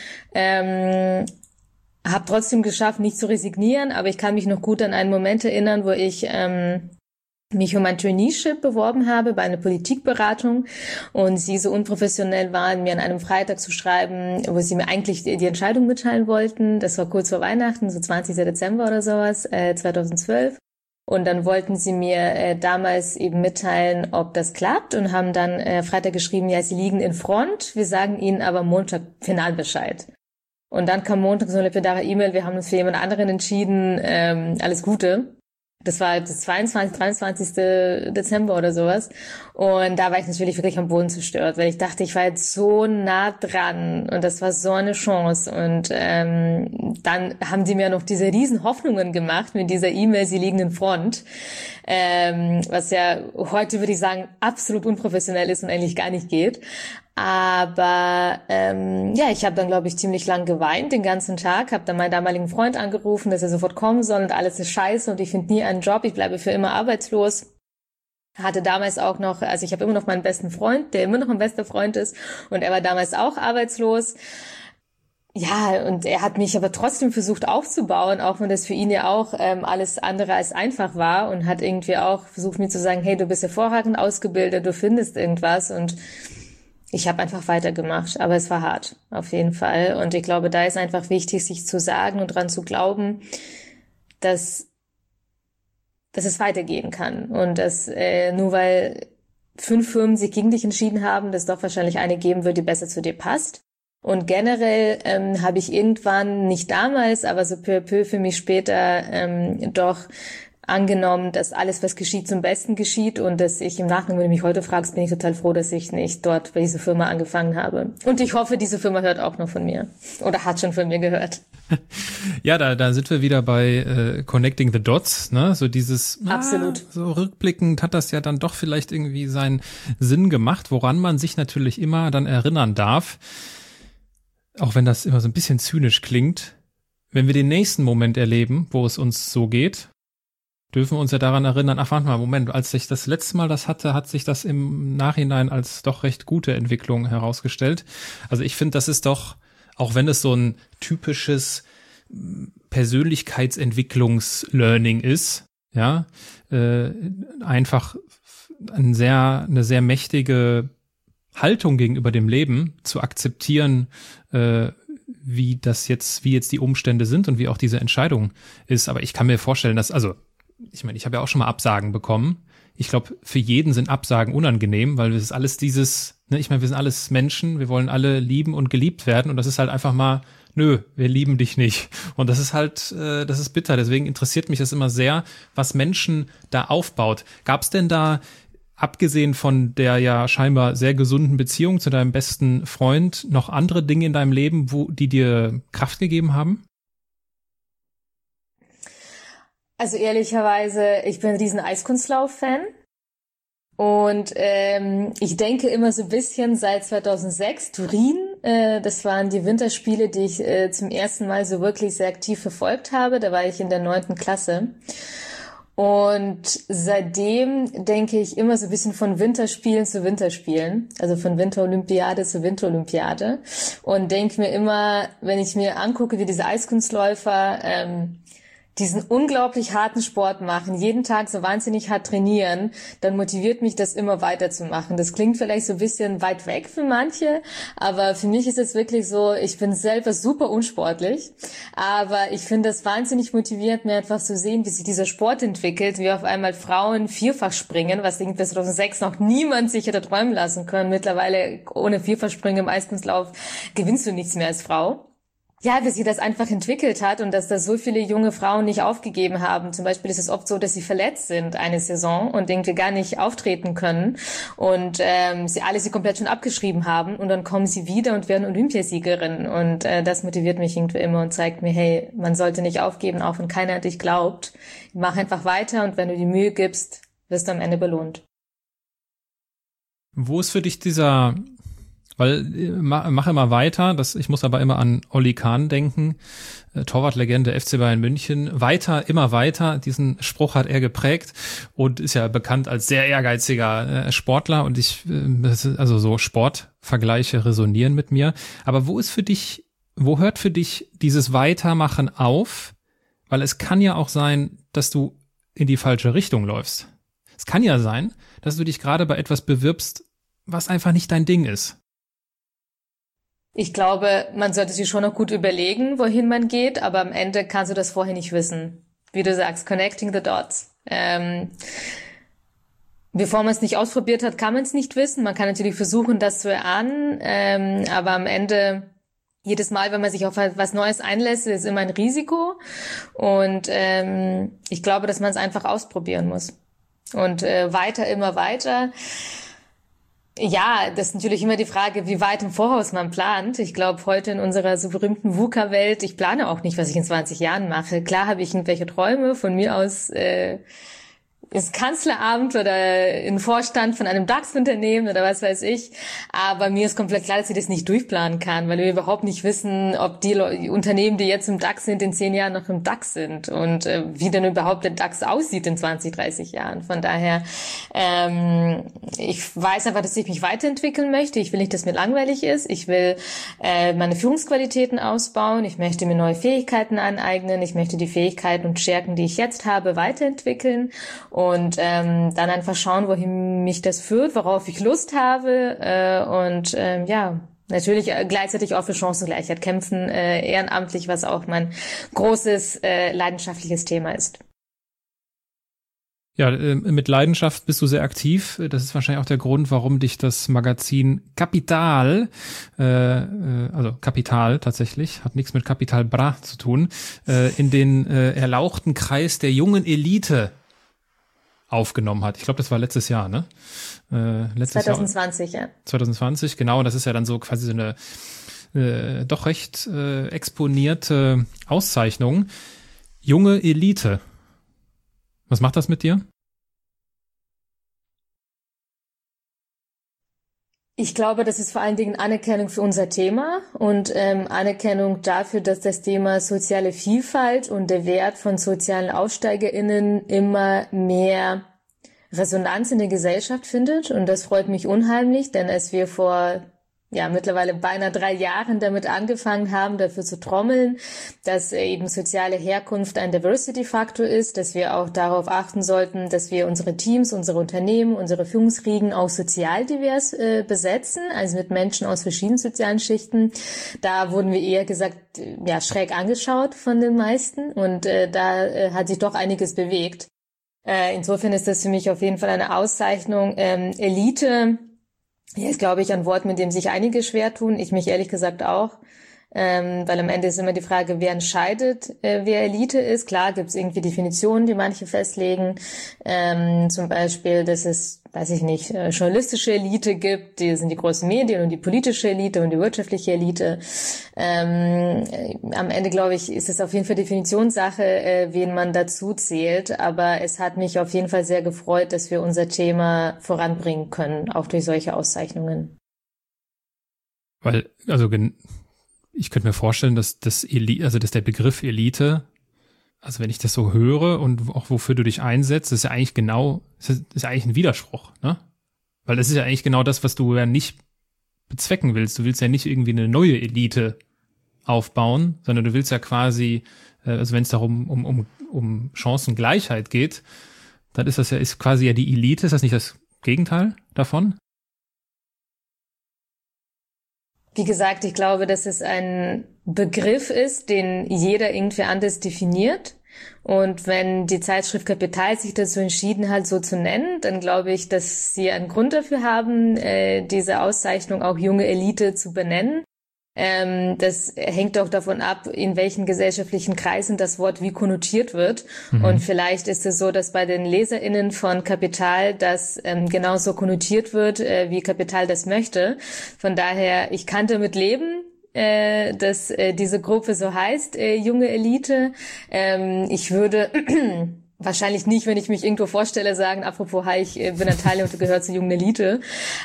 Habe trotzdem geschafft, nicht zu resignieren, aber ich kann mich noch gut an einen Moment erinnern, wo ich mich um ein Traineeship beworben habe bei einer Politikberatung und sie so unprofessionell waren, mir an einem Freitag zu schreiben, wo sie mir eigentlich die Entscheidung mitteilen wollten. Das war kurz vor Weihnachten, so 20. Dezember oder sowas, 2012. Und dann wollten sie mir damals eben mitteilen, ob das klappt und haben dann Freitag geschrieben, ja, sie liegen in Front, wir sagen ihnen aber Montag Finalbescheid. Und dann kam Montag so eine lapidare E-Mail, wir haben uns für jemand anderen entschieden, alles Gute. Das war das 23. Dezember oder sowas. Und da war ich natürlich wirklich am Boden zerstört, weil ich dachte, ich war jetzt so nah dran und das war so eine Chance. Und dann haben die mir noch diese riesen Hoffnungen gemacht mit dieser E-Mail, sie liegen in Front. Was ja heute, würde ich sagen, absolut unprofessionell ist und eigentlich gar nicht geht. Aber ja, ich habe dann, glaube ich, ziemlich lang geweint den ganzen Tag, habe dann meinen damaligen Freund angerufen, dass er sofort kommen soll und alles ist scheiße und ich finde nie einen Job, ich bleibe für immer arbeitslos. Hatte damals auch noch, also ich habe immer noch meinen besten Freund, der immer noch mein bester Freund ist und er war damals auch arbeitslos. Ja, und er hat mich aber trotzdem versucht aufzubauen, auch wenn das für ihn ja auch alles andere als einfach war und hat irgendwie auch versucht mir zu sagen, hey, du bist hervorragend ausgebildet, du findest irgendwas und ich habe einfach weitergemacht, aber es war hart, auf jeden Fall. Und ich glaube, da ist einfach wichtig, sich zu sagen und dran zu glauben, dass es weitergehen kann. Und dass nur weil 5 Firmen sich gegen dich entschieden haben, dass es doch wahrscheinlich eine geben wird, die besser zu dir passt. Und generell habe ich irgendwann, nicht damals, aber so peu à peu für mich später doch angenommen, dass alles, was geschieht, zum Besten geschieht und dass ich im Nachhinein, wenn du mich heute fragst, bin ich total froh, dass ich nicht dort bei dieser Firma angefangen habe. Und ich hoffe, diese Firma hört auch noch von mir oder hat schon von mir gehört. Ja, da sind wir wieder bei Connecting the Dots, ne? So dieses, absolut. So rückblickend hat das ja dann doch vielleicht irgendwie seinen Sinn gemacht, woran man sich natürlich immer dann erinnern darf, auch wenn das immer so ein bisschen zynisch klingt, wenn wir den nächsten Moment erleben, wo es uns so geht, dürfen wir uns ja daran erinnern, ach warte mal, Moment, als ich das letzte Mal das hatte, hat sich das im Nachhinein als doch recht gute Entwicklung herausgestellt. Also ich finde, das ist doch, auch wenn es so ein typisches Persönlichkeitsentwicklungs-Learning ist, ja, einfach eine sehr mächtige Haltung gegenüber dem Leben zu akzeptieren, wie jetzt die Umstände sind und wie auch diese Entscheidung ist. Aber ich kann mir vorstellen, ich meine, ich habe ja auch schon mal Absagen bekommen. Ich glaube, für jeden sind Absagen unangenehm, weil es ist alles ich meine, wir sind alles Menschen, wir wollen alle lieben und geliebt werden und das ist halt einfach mal, nö, wir lieben dich nicht. Und das ist halt, das ist bitter. Deswegen interessiert mich das immer sehr, was Menschen da aufbaut. Gab es denn da, abgesehen von der ja scheinbar sehr gesunden Beziehung zu deinem besten Freund, noch andere Dinge in deinem Leben, die dir Kraft gegeben haben? Also ehrlicherweise, ich bin ein riesen Eiskunstlauf-Fan und ich denke immer so ein bisschen seit 2006, Turin, das waren die Winterspiele, die ich zum ersten Mal so wirklich sehr aktiv verfolgt habe, da war ich in der 9. Klasse und seitdem denke ich immer so ein bisschen von Winterspielen zu Winterspielen, also von Winterolympiade zu Winterolympiade und denke mir immer, wenn ich mir angucke, wie diese Eiskunstläufer diesen unglaublich harten Sport machen, jeden Tag so wahnsinnig hart trainieren, dann motiviert mich das immer weiterzumachen. Das klingt vielleicht so ein bisschen weit weg für manche, aber für mich ist es wirklich so, ich bin selber super unsportlich, aber ich finde es wahnsinnig motivierend, mir einfach zu sehen, wie sich dieser Sport entwickelt, wie auf einmal Frauen vierfach springen, was irgendwie 2006 noch niemand sich hätte träumen lassen können. Mittlerweile ohne Vierfachspringen im Eiskunstlauf gewinnst du nichts mehr als Frau. Ja, wie sich das einfach entwickelt hat und dass da so viele junge Frauen nicht aufgegeben haben. Zum Beispiel ist es oft so, dass sie verletzt sind eine Saison und irgendwie gar nicht auftreten können und sie komplett schon abgeschrieben haben und dann kommen sie wieder und werden Olympiasiegerin und das motiviert mich irgendwie immer und zeigt mir, hey, man sollte nicht aufgeben, auch wenn keiner an dich glaubt. Mach einfach weiter und wenn du die Mühe gibst, wirst du am Ende belohnt. Wo ist für dich weil mach immer weiter, ich muss aber immer an Olli Kahn denken, Torwartlegende FC Bayern München, immer weiter, diesen Spruch hat er geprägt und ist ja bekannt als sehr ehrgeiziger Sportler und also so Sportvergleiche resonieren mit mir, aber wo hört für dich dieses Weitermachen auf, weil es kann ja auch sein, dass du in die falsche Richtung läufst. Es kann ja sein, dass du dich gerade bei etwas bewirbst, was einfach nicht dein Ding ist. Ich glaube, man sollte sich schon noch gut überlegen, wohin man geht, aber am Ende kannst du das vorher nicht wissen. Wie du sagst, connecting the dots. Bevor man es nicht ausprobiert hat, kann man es nicht wissen. Man kann natürlich versuchen, das zu erahnen, aber am Ende, jedes Mal, wenn man sich auf was Neues einlässt, ist immer ein Risiko. Und ich glaube, dass man es einfach ausprobieren muss. Und immer weiter. Ja, das ist natürlich immer die Frage, wie weit im Voraus man plant. Ich glaube, heute in unserer so berühmten VUCA-Welt, ich plane auch nicht, was ich in 20 Jahren mache. Klar habe ich irgendwelche Träume, von mir aus ins Kanzleramt oder in Vorstand von einem DAX-Unternehmen oder was weiß ich. Aber mir ist komplett klar, dass ich das nicht durchplanen kann, weil wir überhaupt nicht wissen, ob die Unternehmen, die jetzt im DAX sind, in 10 Jahren noch im DAX sind und wie denn überhaupt der DAX aussieht in 20, 30 Jahren. Von daher, ich weiß einfach, dass ich mich weiterentwickeln möchte. Ich will nicht, dass mir langweilig ist. Ich will meine Führungsqualitäten ausbauen. Ich möchte mir neue Fähigkeiten aneignen. Ich möchte die Fähigkeiten und Stärken, die ich jetzt habe, weiterentwickeln. Und dann einfach schauen, wohin mich das führt, worauf ich Lust habe natürlich gleichzeitig auch für Chancengleichheit kämpfen, ehrenamtlich, was auch mein großes leidenschaftliches Thema ist. Ja, mit Leidenschaft bist du sehr aktiv. Das ist wahrscheinlich auch der Grund, warum dich das Magazin Kapital, also Kapital tatsächlich, hat nichts mit Kapital Bra zu tun, in den erlauchten Kreis der jungen Elite aufgenommen hat. Ich glaube, das war letztes Jahr, ne? 2020, ja. 2020, genau. Das ist ja dann so quasi so eine doch recht exponierte Auszeichnung. Junge Elite. Was macht das mit dir? Ich glaube, das ist vor allen Dingen Anerkennung für unser Thema und Anerkennung dafür, dass das Thema soziale Vielfalt und der Wert von sozialen AussteigerInnen immer mehr Resonanz in der Gesellschaft findet. Und das freut mich unheimlich, denn als wir vor mittlerweile beinahe 3 Jahren damit angefangen haben, dafür zu trommeln, dass eben soziale Herkunft ein Diversity-Faktor ist, dass wir auch darauf achten sollten, dass wir unsere Teams, unsere Unternehmen, unsere Führungsriegen auch sozial divers besetzen, also mit Menschen aus verschiedenen sozialen Schichten. Da wurden wir eher gesagt, schräg angeschaut von den meisten und da hat sich doch einiges bewegt. Insofern ist das für mich auf jeden Fall eine Auszeichnung. Elite ist, glaube ich, ein Wort, mit dem sich einige schwer tun. Ich mich ehrlich gesagt auch. Weil am Ende ist immer die Frage, wer entscheidet, wer Elite ist. Klar gibt es irgendwie Definitionen, die manche festlegen. Zum Beispiel, dass es, weiß ich nicht, journalistische Elite gibt, die sind die großen Medien und die politische Elite und die wirtschaftliche Elite. Am Ende, glaube ich, ist es auf jeden Fall Definitionssache, wen man dazu zählt. Aber es hat mich auf jeden Fall sehr gefreut, dass wir unser Thema voranbringen können, auch durch solche Auszeichnungen. Weil, ich könnte mir vorstellen, dass dass der Begriff Elite, also wenn ich das so höre und auch wofür du dich einsetzt, ist ja eigentlich ist ja eigentlich ein Widerspruch, ne? Weil das ist ja eigentlich genau das, was du ja nicht bezwecken willst. Du willst ja nicht irgendwie eine neue Elite aufbauen, sondern du willst ja quasi, also wenn es darum um Chancengleichheit geht, dann ist quasi ja die Elite, ist das nicht das Gegenteil davon? Wie gesagt, ich glaube, dass es ein Begriff ist, den jeder irgendwie anders definiert. Und wenn die Zeitschrift Kapital sich dazu entschieden hat, so zu nennen, dann glaube ich, dass sie einen Grund dafür haben, diese Auszeichnung auch junge Elite zu benennen. Das hängt auch davon ab, in welchen gesellschaftlichen Kreisen das Wort wie konnotiert wird. Mhm. Und vielleicht ist es so, dass bei den LeserInnen von Kapital das genauso konnotiert wird, wie Kapital das möchte. Von daher, ich kann damit leben, dass diese Gruppe so heißt, junge Elite. Ich würde wahrscheinlich nicht, wenn ich mich irgendwo vorstelle, sagen, apropos, hi, ich bin Natalia und du gehörst zur jungen Elite.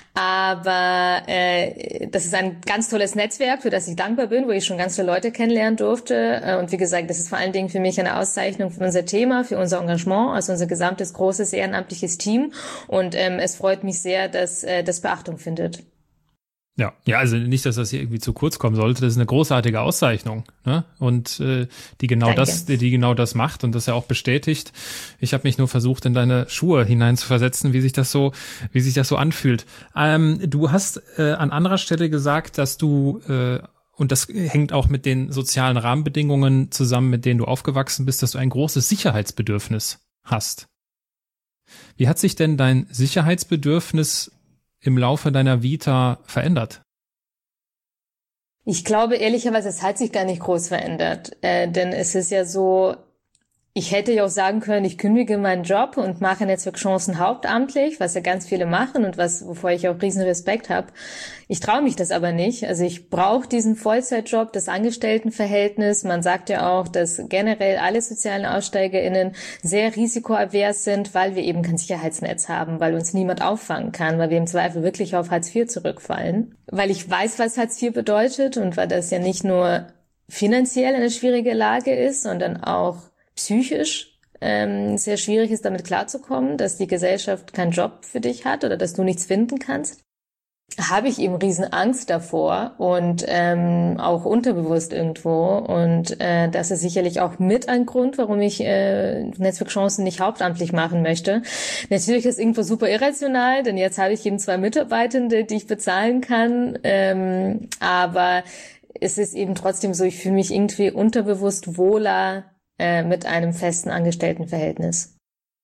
Aber das ist ein ganz tolles Netzwerk, für das ich dankbar bin, wo ich schon ganz viele Leute kennenlernen durfte. Und wie gesagt, das ist vor allen Dingen für mich eine Auszeichnung für unser Thema, für unser Engagement, also unser gesamtes großes ehrenamtliches Team. Und es freut mich sehr, dass das Beachtung findet. Ja, also nicht, dass das hier irgendwie zu kurz kommen sollte. Das ist eine großartige Auszeichnung, ne? Und die genau das macht und das ja auch bestätigt. Ich habe mich nur versucht, in deine Schuhe hineinzuversetzen, wie sich das so anfühlt. Du hast an anderer Stelle gesagt, dass du und das hängt auch mit den sozialen Rahmenbedingungen zusammen, mit denen du aufgewachsen bist, dass du ein großes Sicherheitsbedürfnis hast. Wie hat sich denn dein Sicherheitsbedürfnis im Laufe deiner Vita verändert? Ich glaube ehrlicherweise, es hat sich gar nicht groß verändert, denn es ist ja so, ich hätte ja auch sagen können, ich kündige meinen Job und mache Netzwerkchancen hauptamtlich, was ja ganz viele machen und wovor ich auch riesen Respekt habe. Ich traue mich das aber nicht. Also ich brauche diesen Vollzeitjob, das Angestelltenverhältnis. Man sagt ja auch, dass generell alle sozialen AussteigerInnen sehr risikoavers sind, weil wir eben kein Sicherheitsnetz haben, weil uns niemand auffangen kann, weil wir im Zweifel wirklich auf Hartz IV zurückfallen. Weil ich weiß, was Hartz IV bedeutet und weil das ja nicht nur finanziell eine schwierige Lage ist, sondern auch psychisch sehr schwierig ist, damit klarzukommen, dass die Gesellschaft keinen Job für dich hat oder dass du nichts finden kannst, habe ich eben riesen Angst davor und auch unterbewusst irgendwo. Und das ist sicherlich auch mit ein Grund, warum ich Netzwerkchancen nicht hauptamtlich machen möchte. Natürlich ist irgendwo super irrational, denn jetzt habe ich eben 2 Mitarbeitende, die ich bezahlen kann. Aber es ist eben trotzdem so, ich fühle mich irgendwie unterbewusst wohler mit einem festen Angestelltenverhältnis.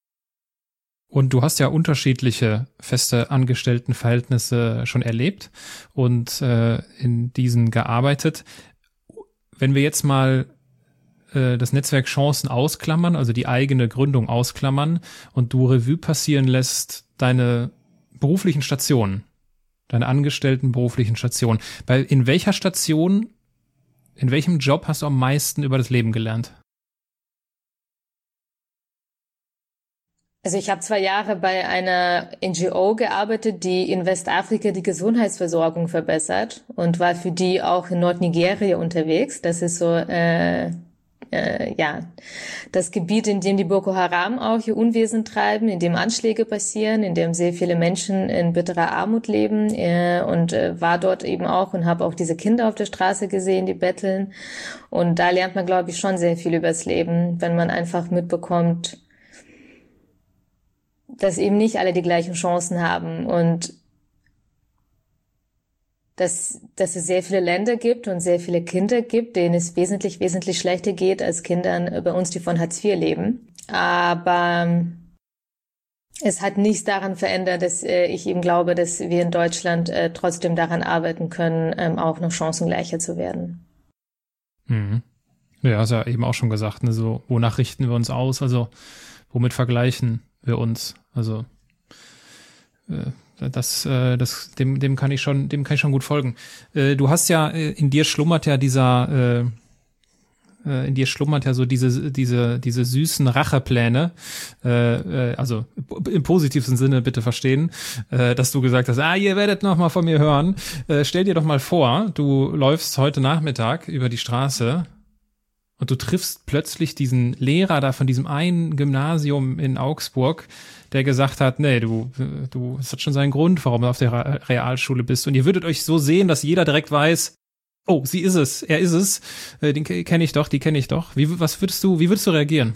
Und du hast ja unterschiedliche feste Angestelltenverhältnisse schon erlebt und in diesen gearbeitet. Wenn wir jetzt mal das Netzwerk Chancen ausklammern, also die eigene Gründung ausklammern und du Revue passieren lässt, deine beruflichen Stationen, deine angestellten beruflichen Stationen, in welcher Station, in welchem Job hast du am meisten über das Leben gelernt? Also ich habe 2 Jahre bei einer NGO gearbeitet, die in Westafrika die Gesundheitsversorgung verbessert und war für die auch in Nordnigeria unterwegs. Das ist so das Gebiet, in dem die Boko Haram auch ihr Unwesen treiben, in dem Anschläge passieren, in dem sehr viele Menschen in bitterer Armut leben und war dort eben auch und habe auch diese Kinder auf der Straße gesehen, die betteln. Und da lernt man, glaube ich, schon sehr viel übers Leben, wenn man einfach mitbekommt, dass eben nicht alle die gleichen Chancen haben und dass es sehr viele Länder gibt und sehr viele Kinder gibt, denen es wesentlich schlechter geht als Kindern bei uns, die von Hartz IV leben. Aber es hat nichts daran verändert, dass ich eben glaube, dass wir in Deutschland trotzdem daran arbeiten können, auch noch chancengleicher zu werden. Mhm. Ja, hast ja eben auch schon gesagt, ne, so, wonach richten wir uns aus? Also, womit vergleichen wir uns? Also, dem kann ich schon gut folgen. Du hast ja, in dir schlummert ja so diese süßen Rachepläne, also im positivsten Sinne bitte verstehen, dass du gesagt hast, ihr werdet noch mal von mir hören. Stell dir doch mal vor, du läufst heute Nachmittag über die Straße und du triffst plötzlich diesen Lehrer da von diesem einen Gymnasium in Augsburg, der gesagt hat, nee, es hat schon seinen Grund, warum du auf der Realschule bist. Und ihr würdet euch so sehen, dass jeder direkt weiß, oh, sie ist es, er ist es, den kenne ich doch, die kenne ich doch. Wie würdest du reagieren?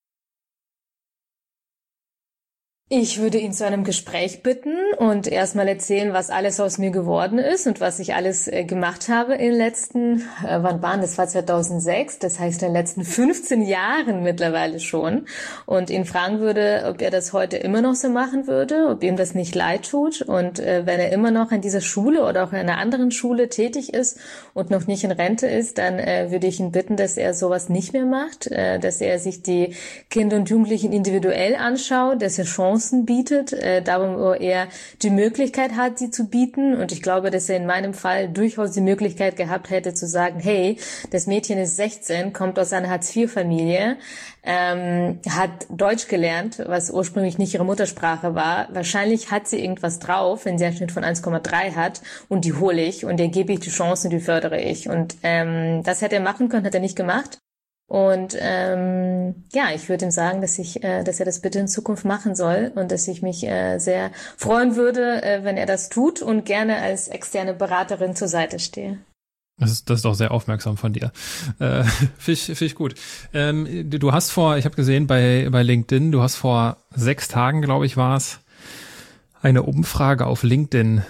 Ich würde ihn zu einem Gespräch bitten und erstmal erzählen, was alles aus mir geworden ist und was ich alles gemacht habe in den letzten, das war 2006, das heißt in den letzten 15 Jahren mittlerweile schon. Und ihn fragen würde, ob er das heute immer noch so machen würde, ob ihm das nicht leid tut. Und wenn er immer noch an dieser Schule oder auch in einer anderen Schule tätig ist und noch nicht in Rente ist, dann würde ich ihn bitten, dass er sowas nicht mehr macht, dass er sich die Kinder und Jugendlichen individuell anschaut, dass er Chancen bietet, darum, wo er die Möglichkeit hat, sie zu bieten. Und ich glaube, dass er in meinem Fall durchaus die Möglichkeit gehabt hätte zu sagen, hey, das Mädchen ist 16, kommt aus einer Hartz-IV-Familie, hat Deutsch gelernt, was ursprünglich nicht ihre Muttersprache war. Wahrscheinlich hat sie irgendwas drauf, wenn sie einen Schnitt von 1,3 hat und die hole ich und der gebe ich die Chance und die fördere ich. Und das hätte er machen können, hat er nicht gemacht. Und ich würde ihm sagen, dass er das bitte in Zukunft machen soll und dass ich mich sehr freuen würde, wenn er das tut und gerne als externe Beraterin zur Seite stehe. Das ist doch sehr aufmerksam von dir. Find ich gut. Du hast ich habe gesehen bei LinkedIn, du hast vor 6 Tagen, glaube ich, war es, eine Umfrage auf LinkedIn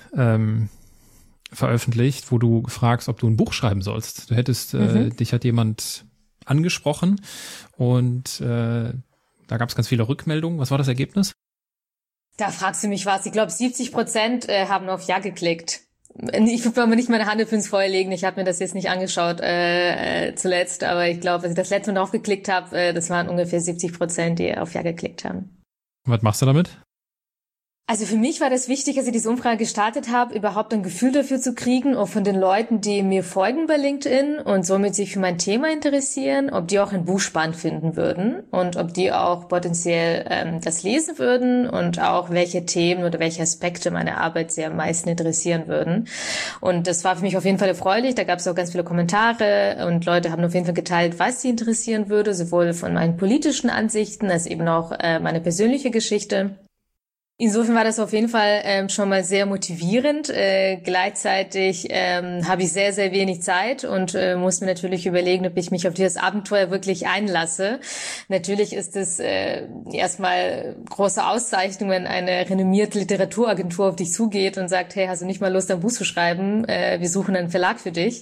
veröffentlicht, wo du fragst, ob du ein Buch schreiben sollst. Du hättest, dich hat jemand angesprochen und da gab es ganz viele Rückmeldungen. Was war das Ergebnis? Da fragst du mich was. Ich glaube, 70% haben auf Ja geklickt. Ich will aber nicht meine Hand ins Feuer legen. Ich habe mir das jetzt nicht angeschaut zuletzt, aber ich glaube, als ich das letzte Mal drauf geklickt habe, das waren ungefähr 70%, die auf Ja geklickt haben. Was machst du damit? Also für mich war das wichtig, als ich diese Umfrage gestartet habe, überhaupt ein Gefühl dafür zu kriegen, auch von den Leuten, die mir folgen bei LinkedIn und somit sich für mein Thema interessieren, ob die auch ein Buch spannend finden würden und ob die auch potenziell das lesen würden und auch welche Themen oder welche Aspekte meiner Arbeit sie am meisten interessieren würden. Und das war für mich auf jeden Fall erfreulich. Da gab es auch ganz viele Kommentare und Leute haben auf jeden Fall geteilt, was sie interessieren würde, sowohl von meinen politischen Ansichten als eben auch meine persönliche Geschichte. Insofern war das auf jeden Fall schon mal sehr motivierend. Gleichzeitig habe ich sehr, sehr wenig Zeit und muss mir natürlich überlegen, ob ich mich auf dieses Abenteuer wirklich einlasse. Natürlich ist es erstmal große Auszeichnung, wenn eine renommierte Literaturagentur auf dich zugeht und sagt, hey, hast du nicht mal Lust, ein Buch zu schreiben? Wir suchen einen Verlag für dich.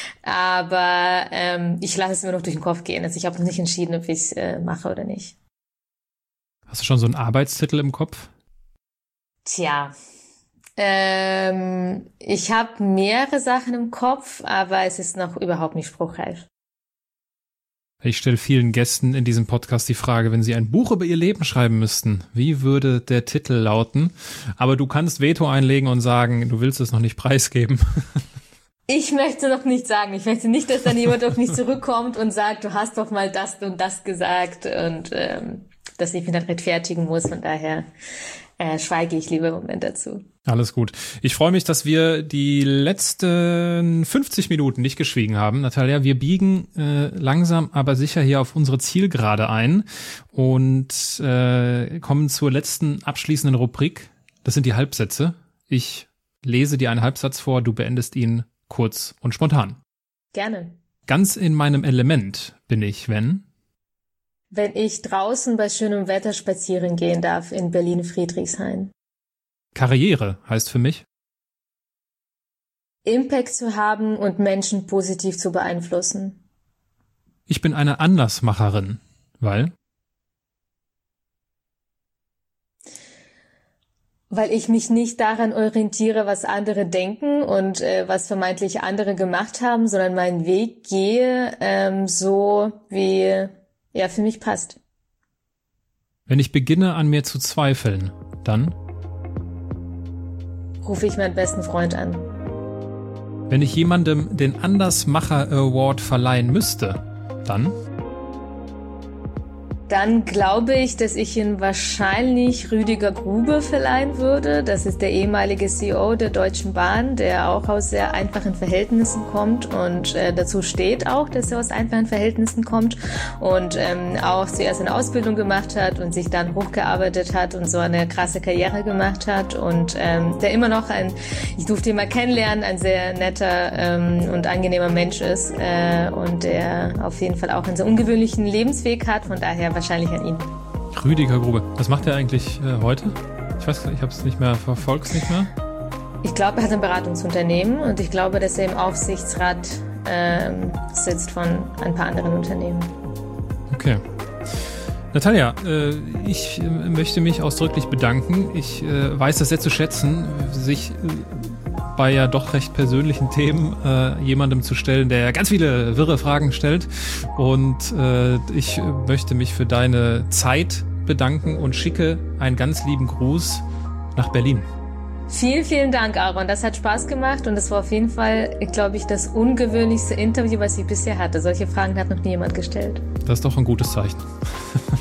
Aber ich lasse es mir noch durch den Kopf gehen. Also ich habe noch nicht entschieden, ob ich es mache oder nicht. Hast du schon so einen Arbeitstitel im Kopf? Tja, ich habe mehrere Sachen im Kopf, aber es ist noch überhaupt nicht spruchreif. Ich stelle vielen Gästen in diesem Podcast die Frage, wenn sie ein Buch über ihr Leben schreiben müssten, wie würde der Titel lauten? Aber du kannst Veto einlegen und sagen, du willst es noch nicht preisgeben. Ich möchte noch nicht sagen. Ich möchte nicht, dass dann jemand auf mich zurückkommt und sagt, du hast doch mal das und das gesagt und dass ich mich dann rechtfertigen muss. Von daher schweige ich lieber im Moment dazu. Alles gut. Ich freue mich, dass wir die letzten 50 Minuten nicht geschwiegen haben. Natalia, wir biegen langsam, aber sicher hier auf unsere Zielgerade ein und kommen zur letzten abschließenden Rubrik. Das sind die Halbsätze. Ich lese dir einen Halbsatz vor, du beendest ihn kurz und spontan. Gerne. Ganz in meinem Element bin ich, wenn ich draußen bei schönem Wetter spazieren gehen darf in Berlin-Friedrichshain. Karriere heißt für mich Impact zu haben und Menschen positiv zu beeinflussen. Ich bin eine Andersmacherin, weil ich mich nicht daran orientiere, was andere denken und was vermeintlich andere gemacht haben, sondern meinen Weg gehe, so wie er für mich passt. Wenn ich beginne, an mir zu zweifeln, dann rufe ich meinen besten Freund an. Wenn ich jemandem den Andersmacher Award verleihen müsste, dann glaube ich, dass ich ihn wahrscheinlich Rüdiger Grube verleihen würde. Das ist der ehemalige CEO der Deutschen Bahn, der auch aus sehr einfachen Verhältnissen kommt und dazu steht auch, dass er aus einfachen Verhältnissen kommt und auch zuerst eine Ausbildung gemacht hat und sich dann hochgearbeitet hat und so eine krasse Karriere gemacht hat und der immer noch ich durfte ihn mal kennenlernen, ein sehr netter und angenehmer Mensch ist und der auf jeden Fall auch einen sehr ungewöhnlichen Lebensweg hat, von daher wahrscheinlich an ihn. Rüdiger Grube. Was macht er eigentlich heute? Ich weiß, ich habe es nicht mehr, verfolge es nicht mehr. Ich glaube, er hat ein Beratungsunternehmen und ich glaube, dass er im Aufsichtsrat sitzt von ein paar anderen Unternehmen. Okay. Natalia, ich möchte mich ausdrücklich bedanken. Ich weiß das sehr zu schätzen, sich bei ja doch recht persönlichen Themen jemandem zu stellen, der ganz viele wirre Fragen stellt. Und ich möchte mich für deine Zeit bedanken und schicke einen ganz lieben Gruß nach Berlin. Vielen, vielen Dank, Aaron. Das hat Spaß gemacht und es war auf jeden Fall, glaube ich, das ungewöhnlichste Interview, was ich bisher hatte. Solche Fragen hat noch nie jemand gestellt. Das ist doch ein gutes Zeichen.